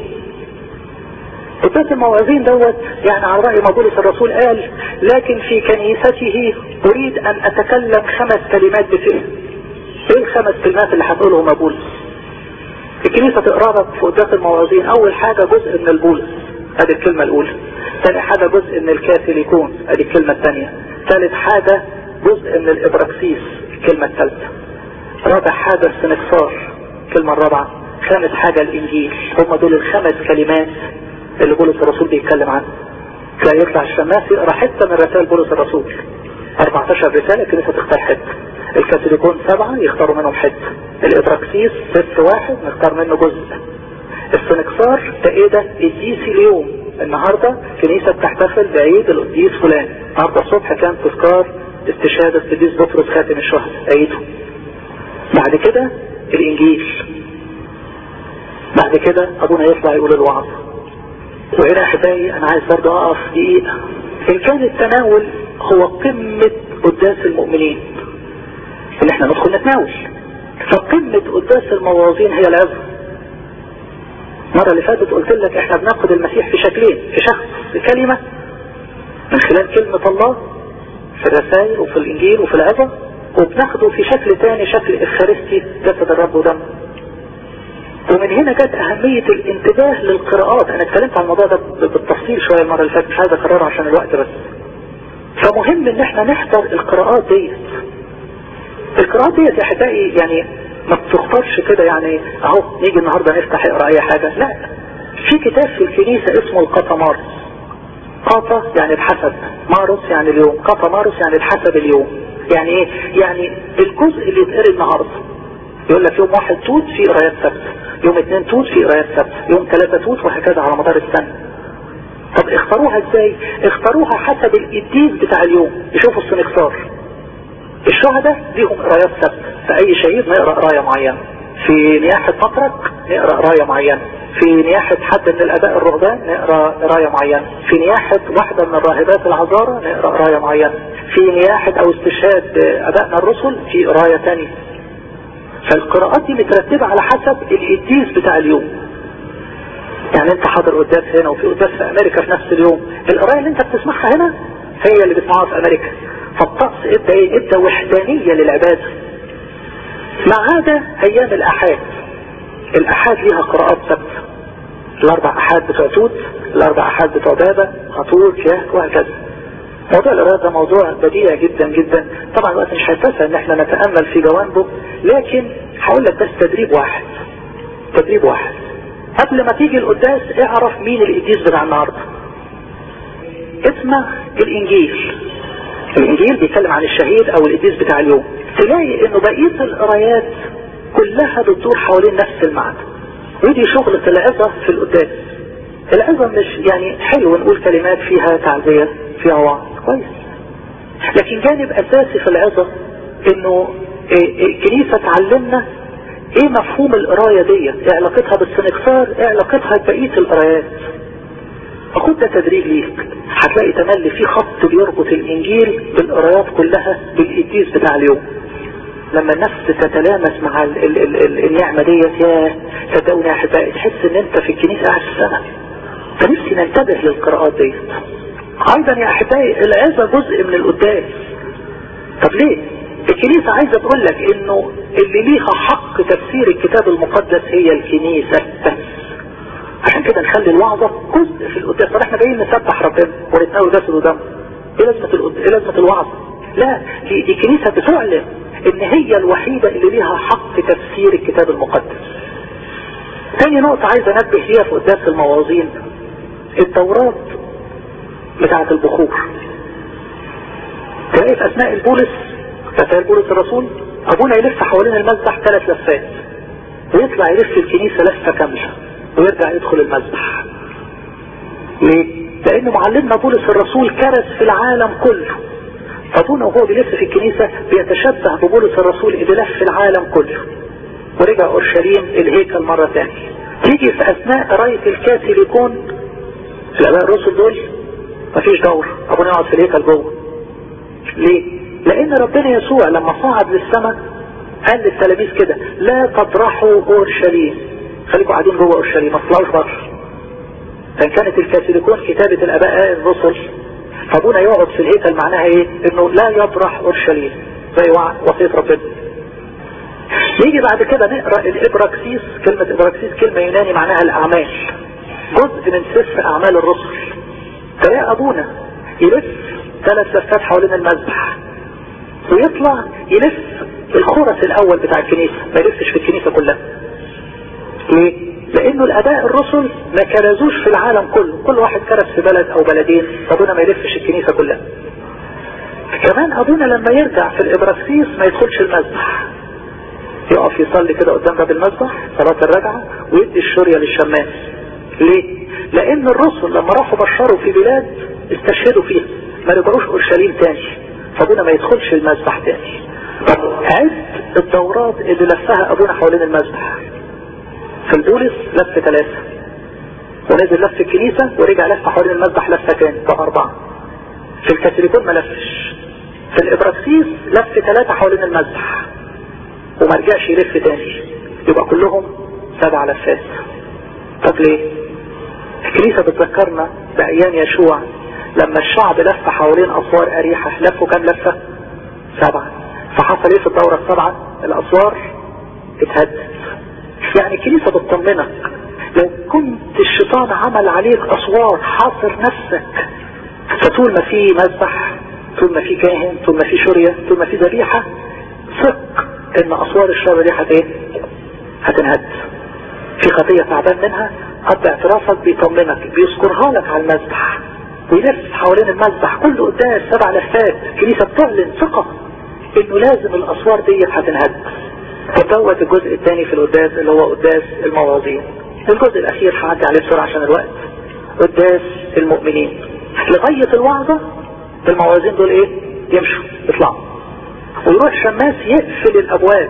قداس المواعظين دوت يعني على رأي ما بولس الرسول قال لكن في كنيسته اريد ان اتكلم 5 كلمات بفهم. ايه ال5 كلمات اللي هتقولهم يا بولس؟ الكنيسة تقرأ لك في قداس المواعظين اول حاجة جزء من البولس، ادي الكلمة الاولى. ثاني حاجة جزء من الكاثوليكون، ادي الكلمة الثانية. ثالث حاجة جزء من الابراكسيس، الكلمة الثالثة. رابع حاجة السنكسار، الكلمة الرابعة. خامس حاجة الانجيل. هم دول ال5 كلمات اللي بولس الرسول بيتكلم عنه. لا يطلع الشماس يقرأ حتة من رسائل بولس الرسول، 14 رسالة الكنيسة تختار حتة. الكاثوليكون 7 يختاروا منهم حتة. الابراكسيس 6 نختار منه جزء. السنكسار ده ايه ده؟ قديس اليوم. النهاردة كنيسة بتحتفل بعيد القديس فلان، النهاردة الصبح كان تذكار استشهاد القديس بطرس خاتم الشهداء عيده. بعد كده الانجيل، بعد كده ابونا يطلع يقول الوعظ. وهنا احبائي انا عايز برضه اقف دقيقة. ان كان التناول هو قمة قداس المؤمنين ان احنا ندخل نتناول، فقمة قداس المواعظين هي العظة. المرة اللي فاتت قلت لك احنا بناخد المسيح في شكلين، في شخص بكلمة من خلال كلمة الله في الرسائل وفي الانجيل وفي العظة، وبناخده في شكل تاني، شكل افخارستي، جسد الرب ودم. ومن هنا جت اهمية الانتباه للقراءات. انا اتكلمت عن الموضوع ده بالتفصيل شوية المرة اللي فاتت، مش عايز اكرره عشان الوقت بس. فمهم ان احنا نحضر القراءات ديت. القراءات ديت يا احبائي يعني ما بتختارش كده يعني اهو نيجي النهاردة نفتح اقرأ اي حاجة، لا. في كتاب في الكنيسة اسمه القطمارس. قاطا يعني بحسب، مارس يعني اليوم، قطمارس يعني بحسب اليوم. يعني ايه؟ يعني الجزء اللي يتقري النهاردة. يقول لك يوم 1 توت في قرايات سبت، يوم 2 توت في قرايات سبت، يوم 3 توت، وهكذا على مدار السنة. طب اختاروها ازاي؟ اختاروها حسب القديس بتاع اليوم. يشوفوا السنكسار، الشهداء ليهم قرايات سبت، فأي شهيد نقرأ قراية معينة. في نياحة مطرق نقرأ قراية معينة. في نياحة حد من الآباء الرهبان نقرأ قراية معينة. في نياحة واحدة من الراهبات العذارى نقرأ قراية معينة. في نياحة أو استشهاد آبائنا الرسل في قراية تانية. فالقراءات دي مترتبة على حسب القديس بتاع اليوم. يعني انت حاضر قداس هنا وفي قداس في امريكا في نفس اليوم، القراءة اللي انت بتسمعها هنا هي اللي بتسمعها في امريكا. فالطقس ادى وحدانية للعبادة، ما عدا ايام الاحاد. الاحاد ليها قراءات ثابته، الاربع احاد بتوع توت، الاربع احاد بتوع بابا خطور كياه وهكذا. موضوع القراءة ده موضوع بديع جدا جدا، طبعا الوقت مش هيتسع ان احنا نتأمل في جوانبه، لكن هقول لك بس تدريب واحد. تدريب واحد قبل ما تيجي القداس اعرف مين القديس بتاع النهارده. اسمع الانجيل، الانجيل بيتكلم عن الشهيد او القديس بتاع اليوم، تلاقي انه بقية القرايات كلها بتدور حوالين نفس المعنى. ودي شغلة العظة في القداس. العظة مش يعني حلو نقول كلمات فيها تعزية فيها وعظ كويس، لكن جانب اساسي في العظة انه الكنيسة تعلمنا ايه مفهوم القراية دي، ايه علاقتها بالسنكسار، ايه علاقتها ببقية القرايات. اخد ده تدريج ليك، هتلاقي تملي في خط بيربط الانجيل بالقرايات كلها بالقديس بتاع اليوم. لما النفس تتلامس مع النعمة ديت، يا صدقوني يا احبائي تحس ان انت في الكنيسة قاعد في السنة. فنفسي ننتبه للقراءات ديت. ايضا يا احبائي العظة جزء من القداس. طب ليه؟ الكنيسة عايزة تقول لك انه اللي ليها حق تفسير الكتاب المقدس هي الكنيسة بس. عشان كده نخلي الوعظة جزء في القداس. طب احنا جايين نسبح ربنا ونتناول جسد ودم، ايه لازمة الوعظة؟ لا، دي كنيسة بتعلن ان هي الوحيدة اللي ليها حق تفسير الكتاب المقدس. تاني نقطة عايز انبه ليها في قداس المواعظين، الدورات بتاعة البخور. تلاقي في اثناء البولس، رسائل بولس الرسول، ابونا يلف حوالين المذبح 3 لفات ويطلع يلف الكنيسة لفة كاملة ويرجع يدخل المذبح. ليه؟ لان معلمنا بولس الرسول كرس في العالم كله. ابونا وهو بيلف في الكنيسة بيتشبه ببولس الرسول اللي لف في العالم كله ورجع اورشليم الهيكل مرة ثانية. تيجي في اثناء قراية الكاثوليكون الاباء الرسل دول مفيش دور، ابونا يقعد في الهيكل جوه. ليه؟ لان ربنا يسوع لما صعد للسماء قال للتلاميذ كده، لا تطرحوا اورشليم، خليكم قاعدين جوه اورشليم ما تطلعوش بره. فان كانت الكاثوليكون كتابة الاباء الرسل، فابونا يقعد في الهيكل معناها ايه؟ انه لا يطرح اورشليم زي وصية ربنا. يجي بعد كده نقرأ الابراكسيس. كلمة ابراكسيس كلمة يوناني معناها الاعمال، جزء من سفر اعمال الرسل. تلاقي ابونا يلف 3 لفات حوالين المذبح ويطلع يلف الخرس الاول بتاع الكنيسة، ما يلفش في الكنيسة كلها. ليه؟ لانه الاباء الرسل ما كرزوش في العالم كله، كل واحد كرز في بلد او بلدين، ابونا ما يلفش الكنيسة كلها. كمان ابونا لما يرجع في الابراكسيس ما يدخلش المذبح، يقف يصلي كده قدام باب المذبح صلاة الرجعة ويدي الشرية للشماس. ليه؟ لان الرسل لما راحوا بشروا في بلاد استشهدوا فيها ما رجعوش اورشليم تاني، فابونا ما يدخلش المذبح تاني. عد الدورات اللي لفها ابونا حوالين المذبح. في البولس لف 3، ونزل لف الكنيسة ورجع لف حوالين المذبح لفة تاني، بقى 4. في الكاثوليكون ما لفش. في الابراكسيس لف 3 حوالين المذبح وما رجعش يلف تاني، يبقى كلهم 7 لفات. طب ليه؟ الكنيسة بتذكرنا بأيام يشوع لما الشعب لف حوالين أسوار أريحة، لفوا كام لفة؟ 7. فحصل ايه في الدورة 7؟ الأسوار اتهدت. يعني الكنيسة بتطمنك لو كنت الشيطان عمل عليك أسوار حاصر نفسك، فطول ما في مذبح، طول ما في كاهن، طول ما في شرية، طول ما في ذبيحة، ثق ان أسوار الشر دي هتنهد. في خطية تعبان منها، قد اعترافك بيطمنك، بيذكرها لك على المذبح ويلف حوالين المذبح كل قداس 7 لفات. الكنيسة بتعلن ثقة انه لازم الأسوار دي هتنهد. فدوت الجزء الثاني في القداس اللي هو قداس المواعظين. الجزء الأخير هعدي عليه بسرعة عشان الوقت، قداس المؤمنين. لغاية الوعظة المواعظين دول ايه؟ يمشوا يطلعوا ويروح شماس يقفل الأبواب،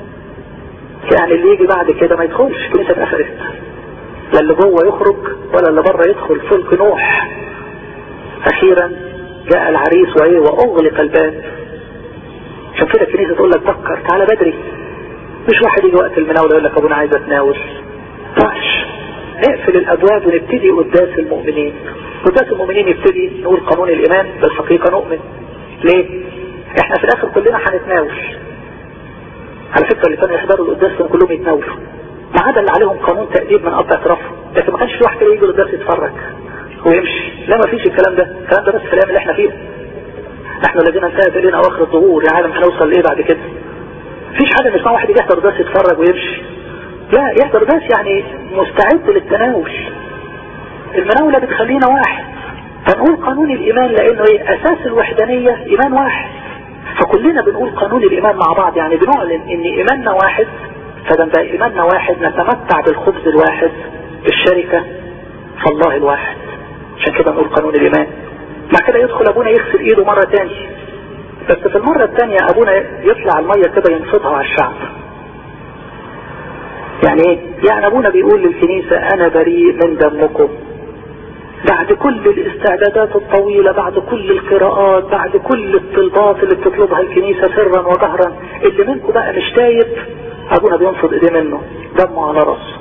يعني اللي يجي بعد كده ما يدخلش، الكنيسة اتقفلت، لا اللي جوه يخرج ولا اللي بره يدخل. فلك نوح أخيرا جاء العريس وأغلق الباب. عشان كده الكنيسة تقول لك بكر، تعالى بدري، مش واحد يجي وقت المناولة يقول لك ابونا عايز اتناول. طيش نقفل الابواب ونبتدي قداس المؤمنين. قداس المؤمنين يبتدي نقول قانون الايمان بالحقيقة نؤمن. ليه؟ احنا في الاخر كلنا هنتناول. على فكرة اللي كانوا يحضروا القداس كانوا كلهم يتناولوا، ما عدا اللي عليهم قانون تأديب من اب اعترافهم، لكن ما كانش في واحد يجي القداس يتفرج ويمشي. لا، ما فيش الكلام ده بس في الايام اللي احنا فيها. احنا الذين انتهت الينا اواخر الظهور، يا عالم هنوصل لايه بعد كده؟ مفيش حاجه مش واحد يجي يحضر درس يتفرج ويمشي. لا، يحضر درس يعني مستعد للتناول. المناوله بتخلينا واحد. فنقول قانون الايمان لانه ايه؟ اساس الوحدانيه ايمان واحد. فكلنا بنقول قانون الايمان مع بعض، يعني بنعلن ان ايماننا واحد. فده ايماننا واحد نتمتع بالخبز الواحد، الشركه في الله الواحد. عشان كده نقول قانون الايمان. بعد كده يدخل ابونا يغسل ايده مرة تاني، بس في المرة التانية ابونا يطلع المية كده ينفضها على الشعب. يعني ايه؟ يعني ابونا بيقول للكنيسة انا بريء من دمكم. بعد كل الاستعدادات الطويلة، بعد كل القراءات، بعد كل الطلبات اللي بتطلبها الكنيسة سرا وجهرا، اللي منكم بقى مش تايب ابونا بينفض ايديه منه دمه على راسه.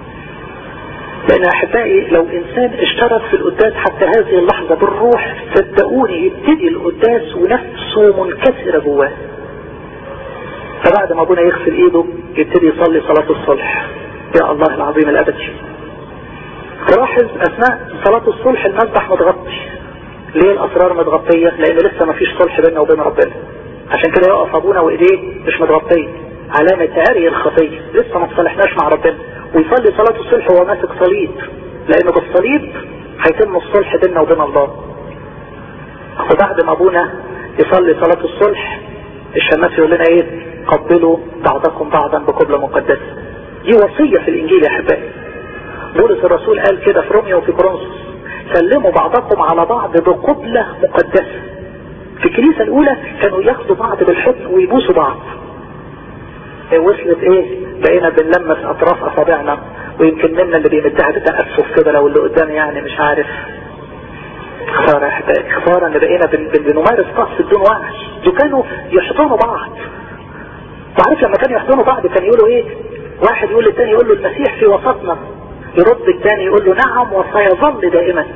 لأن أحبائي لو إنسان اشترك في القداس حتى هذه اللحظة بالروح، صدقوني يبتدي القداس ونفسه منكسرة جواه. فبعد ما أبونا يغسل إيده يبتدي يصلي صلاة الصلح، يا الله العظيم الأبدي. تلاحظ أثناء صلاة الصلح المذبح متغطي. ليه الأسرار متغطية؟ لأن لسه ما فيش صلح بيننا وبين ربنا. عشان كده يقف أبونا وإيديه مش متغطية، علامة عري الخطية، لسه ما تصلحناش مع ربنا. ويصلي صلاة الصلح وهو ماسك صليب، لأنه بالصليب هيتم الصلح بيننا وبين الله. وبعد ما أبونا يصلي صلاة الصلح الشماس يقول لنا إيه؟ قبلوا بعضكم بعضا بقبلة مقدسة. دي وصية في الإنجيل يا أحبائي. بولس الرسول قال كده في روميا وفي كورنثوس: سلموا بعضكم على بعض بقبلة مقدسة. في الكنيسة الأولى كانوا ياخدوا بعض بالحضن ويبوسوا بعض. وصلت ايه؟ بقينا بنلمس اطراف اصابعنا، ويمكن منا اللي بيمدها بتأسف كده لو اللي قدامي يعني مش عارف. خسارة يا احبائي، خسارة ان بقينا بنمارس طقس بدون وعي. دول كانوا يحضنوا بعض. وعارف لما كانوا يحضنوا بعض كان يقولوا ايه؟ واحد يقول للتاني، يقول له المسيح في وسطنا، يرد التاني يقول له نعم وسيظل دائما.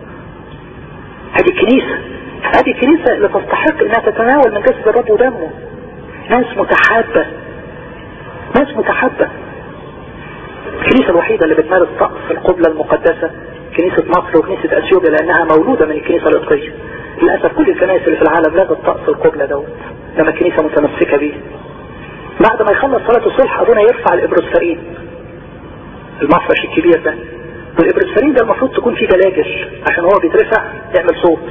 هذه الكنيسة، هذه الكنيسة اللي تستحق انها تتناول من جسد الرب ودمه. ناس متحابة، ناس متحبة. الكنيسة الوحيدة اللي بتمارس طقس القبلة المقدسة كنيسة مصر وكنيسة اثيوبيا، لانها مولودة من الكنيسة القبطية. للأسف كل الكنائس اللي في العالم لغت طقس القبلة دوت، لما الكنيسة متمسكة بيه. بعد ما يخلص صلاة الصلح ابونا يرفع الابروسفرين، المفرش الكبير ده. والابروسفرين ده المفروض تكون فيه جلاجل عشان هو بيترفع يعمل صوت.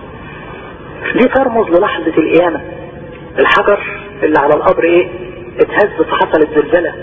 دي ترمز للحظة القيامة. الحجر اللي على القبر ايه؟ اتهز فحصلت زلزلة.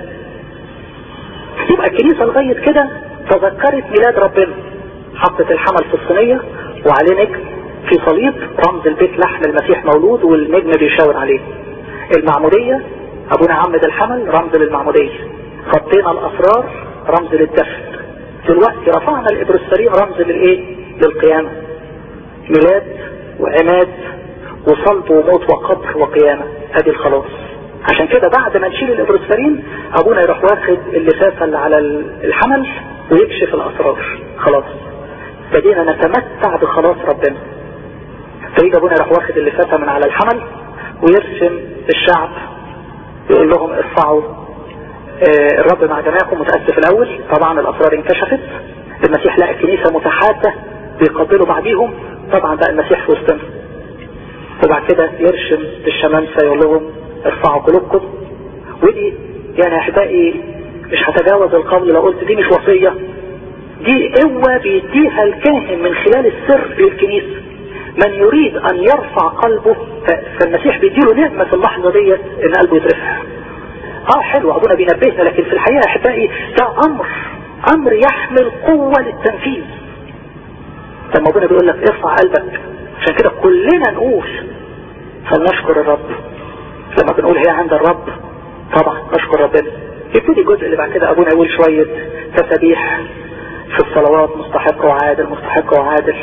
يبقى الكنيسة لغاية كده تذكرت ميلاد ربنا. حطت الحمل في الصينية وعليه نجم في صليب رمز البيت لحم المسيح مولود، والنجم بيشاور عليه. المعمودية ابونا عمد الحمل رمز للمعمودية. غطينا الاسرار رمز للدفن. دلوقتي رفعنا الابروسفرين رمز للايه؟ للقيامة. ميلاد وعماد وصلب وموت وقبر وقيامة، ادي الخلاص. عشان كده بعد ما نشيل الابروسفرين ابونا يروح واخد اللفافة اللي على الحمل ويكشف الاسرار. خلاص بدينا نتمتع بخلاص ربنا. فيجي ابونا يروح واخد اللفافة من على الحمل ويرسم الشعب، يقول لهم ارفعوا الرب مع جميعكم. متأسف الاول، طبعا الاسرار انكشفت. المسيح لقى الكنيسة متحابة بيقبلوا بعضيهم، طبعا بقى المسيح في وسطنا. وبعد كده يرشم الشمامسة يقول لهم ارفعوا قلوبكم. ودي يعني احبائي مش هتجاوز القول لو قلت دي مش وصية، دي قوة بيديها الكاهن من خلال السر للكنيسة. من يريد ان يرفع قلبه فالمسيح بيديله نعمة في اللحظة ديت ان قلبه يترفع. حلو ابونا بينبهنا، لكن في الحقيقة احبائي ده امر يحمل قوة للتنفيذ. لما ابونا بيقول لك ارفع قلبك، عشان كده كلنا نقول فلنشكر الرب. لما بنقول هي عند الرب طبعا نشكر ربنا. يبتدي الجزء اللي بعد كده ابونا يقول شوية تسبيح في الصلوات: مستحق وعادل، مستحق وعادل.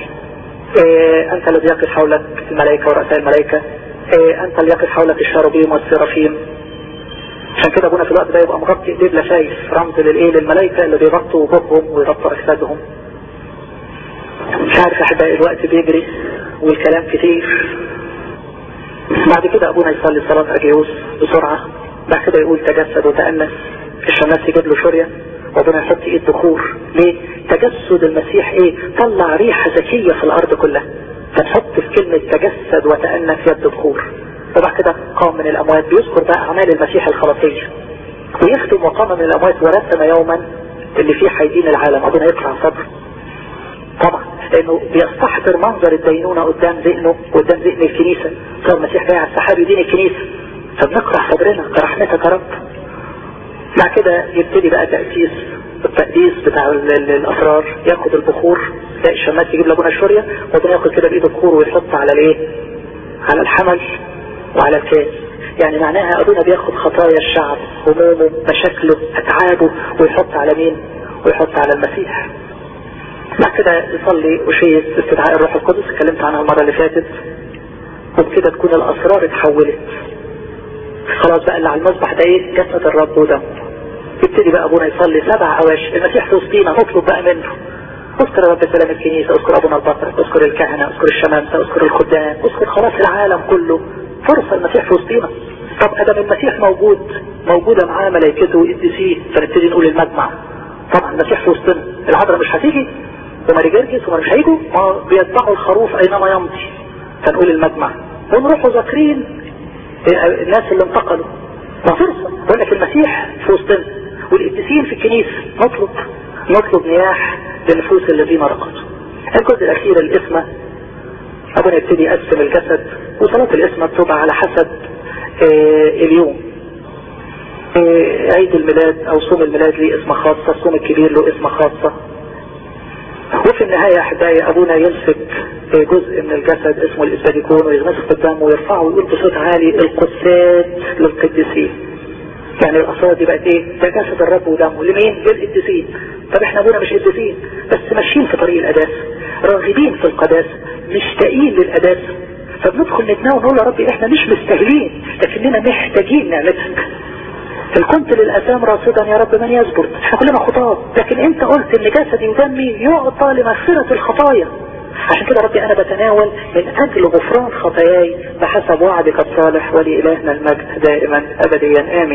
انت الذي يقف حولك الملائكة ورؤساء الملائكة، انت اللي يقف حولك الشاروبيم والسرافيم. عشان كده ابونا في الوقت ده يبقى مغطي ايديه لا شايف، رمز للايه؟ للملائكة اللي بيغطوا وجوههم ويغطوا اجسادهم. مش عارف احبائي الوقت بيجري والكلام كتير. بعد كده ابونا يصلي صلاة اجيوس بسرعة، بعد كده يقول تجسد وتأنس، الشماس يجيب له شورية وابونا يحط ايد بخور. ليه؟ تجسد المسيح ايه؟ طلع ريحة زكية في الارض كلها، فتحط في كلمة تجسد وتأنس يد بخور. وبعد كده قام من الاموات، بيذكر بقى اعمال المسيح الخلاصية، ويختم وقام من الاموات ورسم يوما اللي فيه هيدين العالم. ابونا يقرع صدره طبعا، لانه بيستحضر منظر الدينونة قدام ذهنه وقدام ذهن الكنيسة. صار المسيح جاي على السحاب يدين الكنيسة، فبنقرع صدرنا كرحمتك يا رب. بعد كده يبتدي بقى التقديس بتاع الاسرار، ياخد البخور، تلاقي الشماس يجيب لابونا الشورية، وابونا ياخد كده بايده بخور ويحط على الايه؟ على الحمل وعلى الكاس. يعني معناها ابونا بياخد خطايا الشعب، همومه، مشاكله، اتعابه، ويحط على مين؟ ويحط على المسيح. بعد كده يصلي وشيء استدعاء الروح القدس، اتكلمت عنها المرة اللي فاتت. وبكده تكون الاسرار اتحولت خلاص. بقى اللي على المذبح ده ايه؟ جسد الرب ودمه. يبتدي بقى ابونا يصلي 7 أواشي، المسيح في وسطينا، نطلب بقى منه. اذكر يا رب سلام الكنيسة، اذكر ابونا البطرك، اذكر الكهنة، اذكر الشمامسة، اذكر الخدام، اذكر خلاص العالم كله. فرصة المسيح في وسطينا. طب ادم المسيح موجودة معاه ملائكته وقديسيه، فنبتدي نقول المجمع. طبعا المسيح في وسطنا، العذراء مش هتيجي وماري جرجس وما مش هيجوا، ما بيتبعوا الخروف اينما يمضي، فنقول المجمع. ونروحوا ذاكرين الناس اللي انتقلوا. ما فرصة، بقول لك المسيح في وسطنا والقديسين في الكنيسة. نطلب نياح للنفوس الذين رقصوا. الجزء الاخير الاسمة، ابونا يبتدي يقسم الجسد، وصلاة الاسمة بتبقى على حسب اليوم. عيد الميلاد او صوم الميلاد ليه اسمة خاصة، الصوم الكبير له اسمة خاصة. وفي النهاية احبائي ابونا يمسك جزء من الجسد اسمه الاسباديكون ويغمسه في الدم ويرفعه ويقول بصوت عالي القدسات للقديسين. يعني الاصوات دي بقت ايه؟ ده جسد الرب ودمه لمين؟ للقديسين. طب احنا ابونا مش قديسين، بس ماشيين في طريق القداسة، راغبين في القداسة، مشتاقين للقداسة، فبندخل نتناول ونقول يا رب احنا مش مستاهلين لكننا محتاجين نعمتك. إن كنت للأثام راصدا يا رب من يصبر، احنا كلنا خطاة، لكن انت قلت ان جسدي ودمي يعطى لمغفرة الخطايا. عشان كده ربي انا بتناول من اجل غفران خطاياي بحسب وعدك الصالح، ولإلهنا المجد دائما ابديا امين.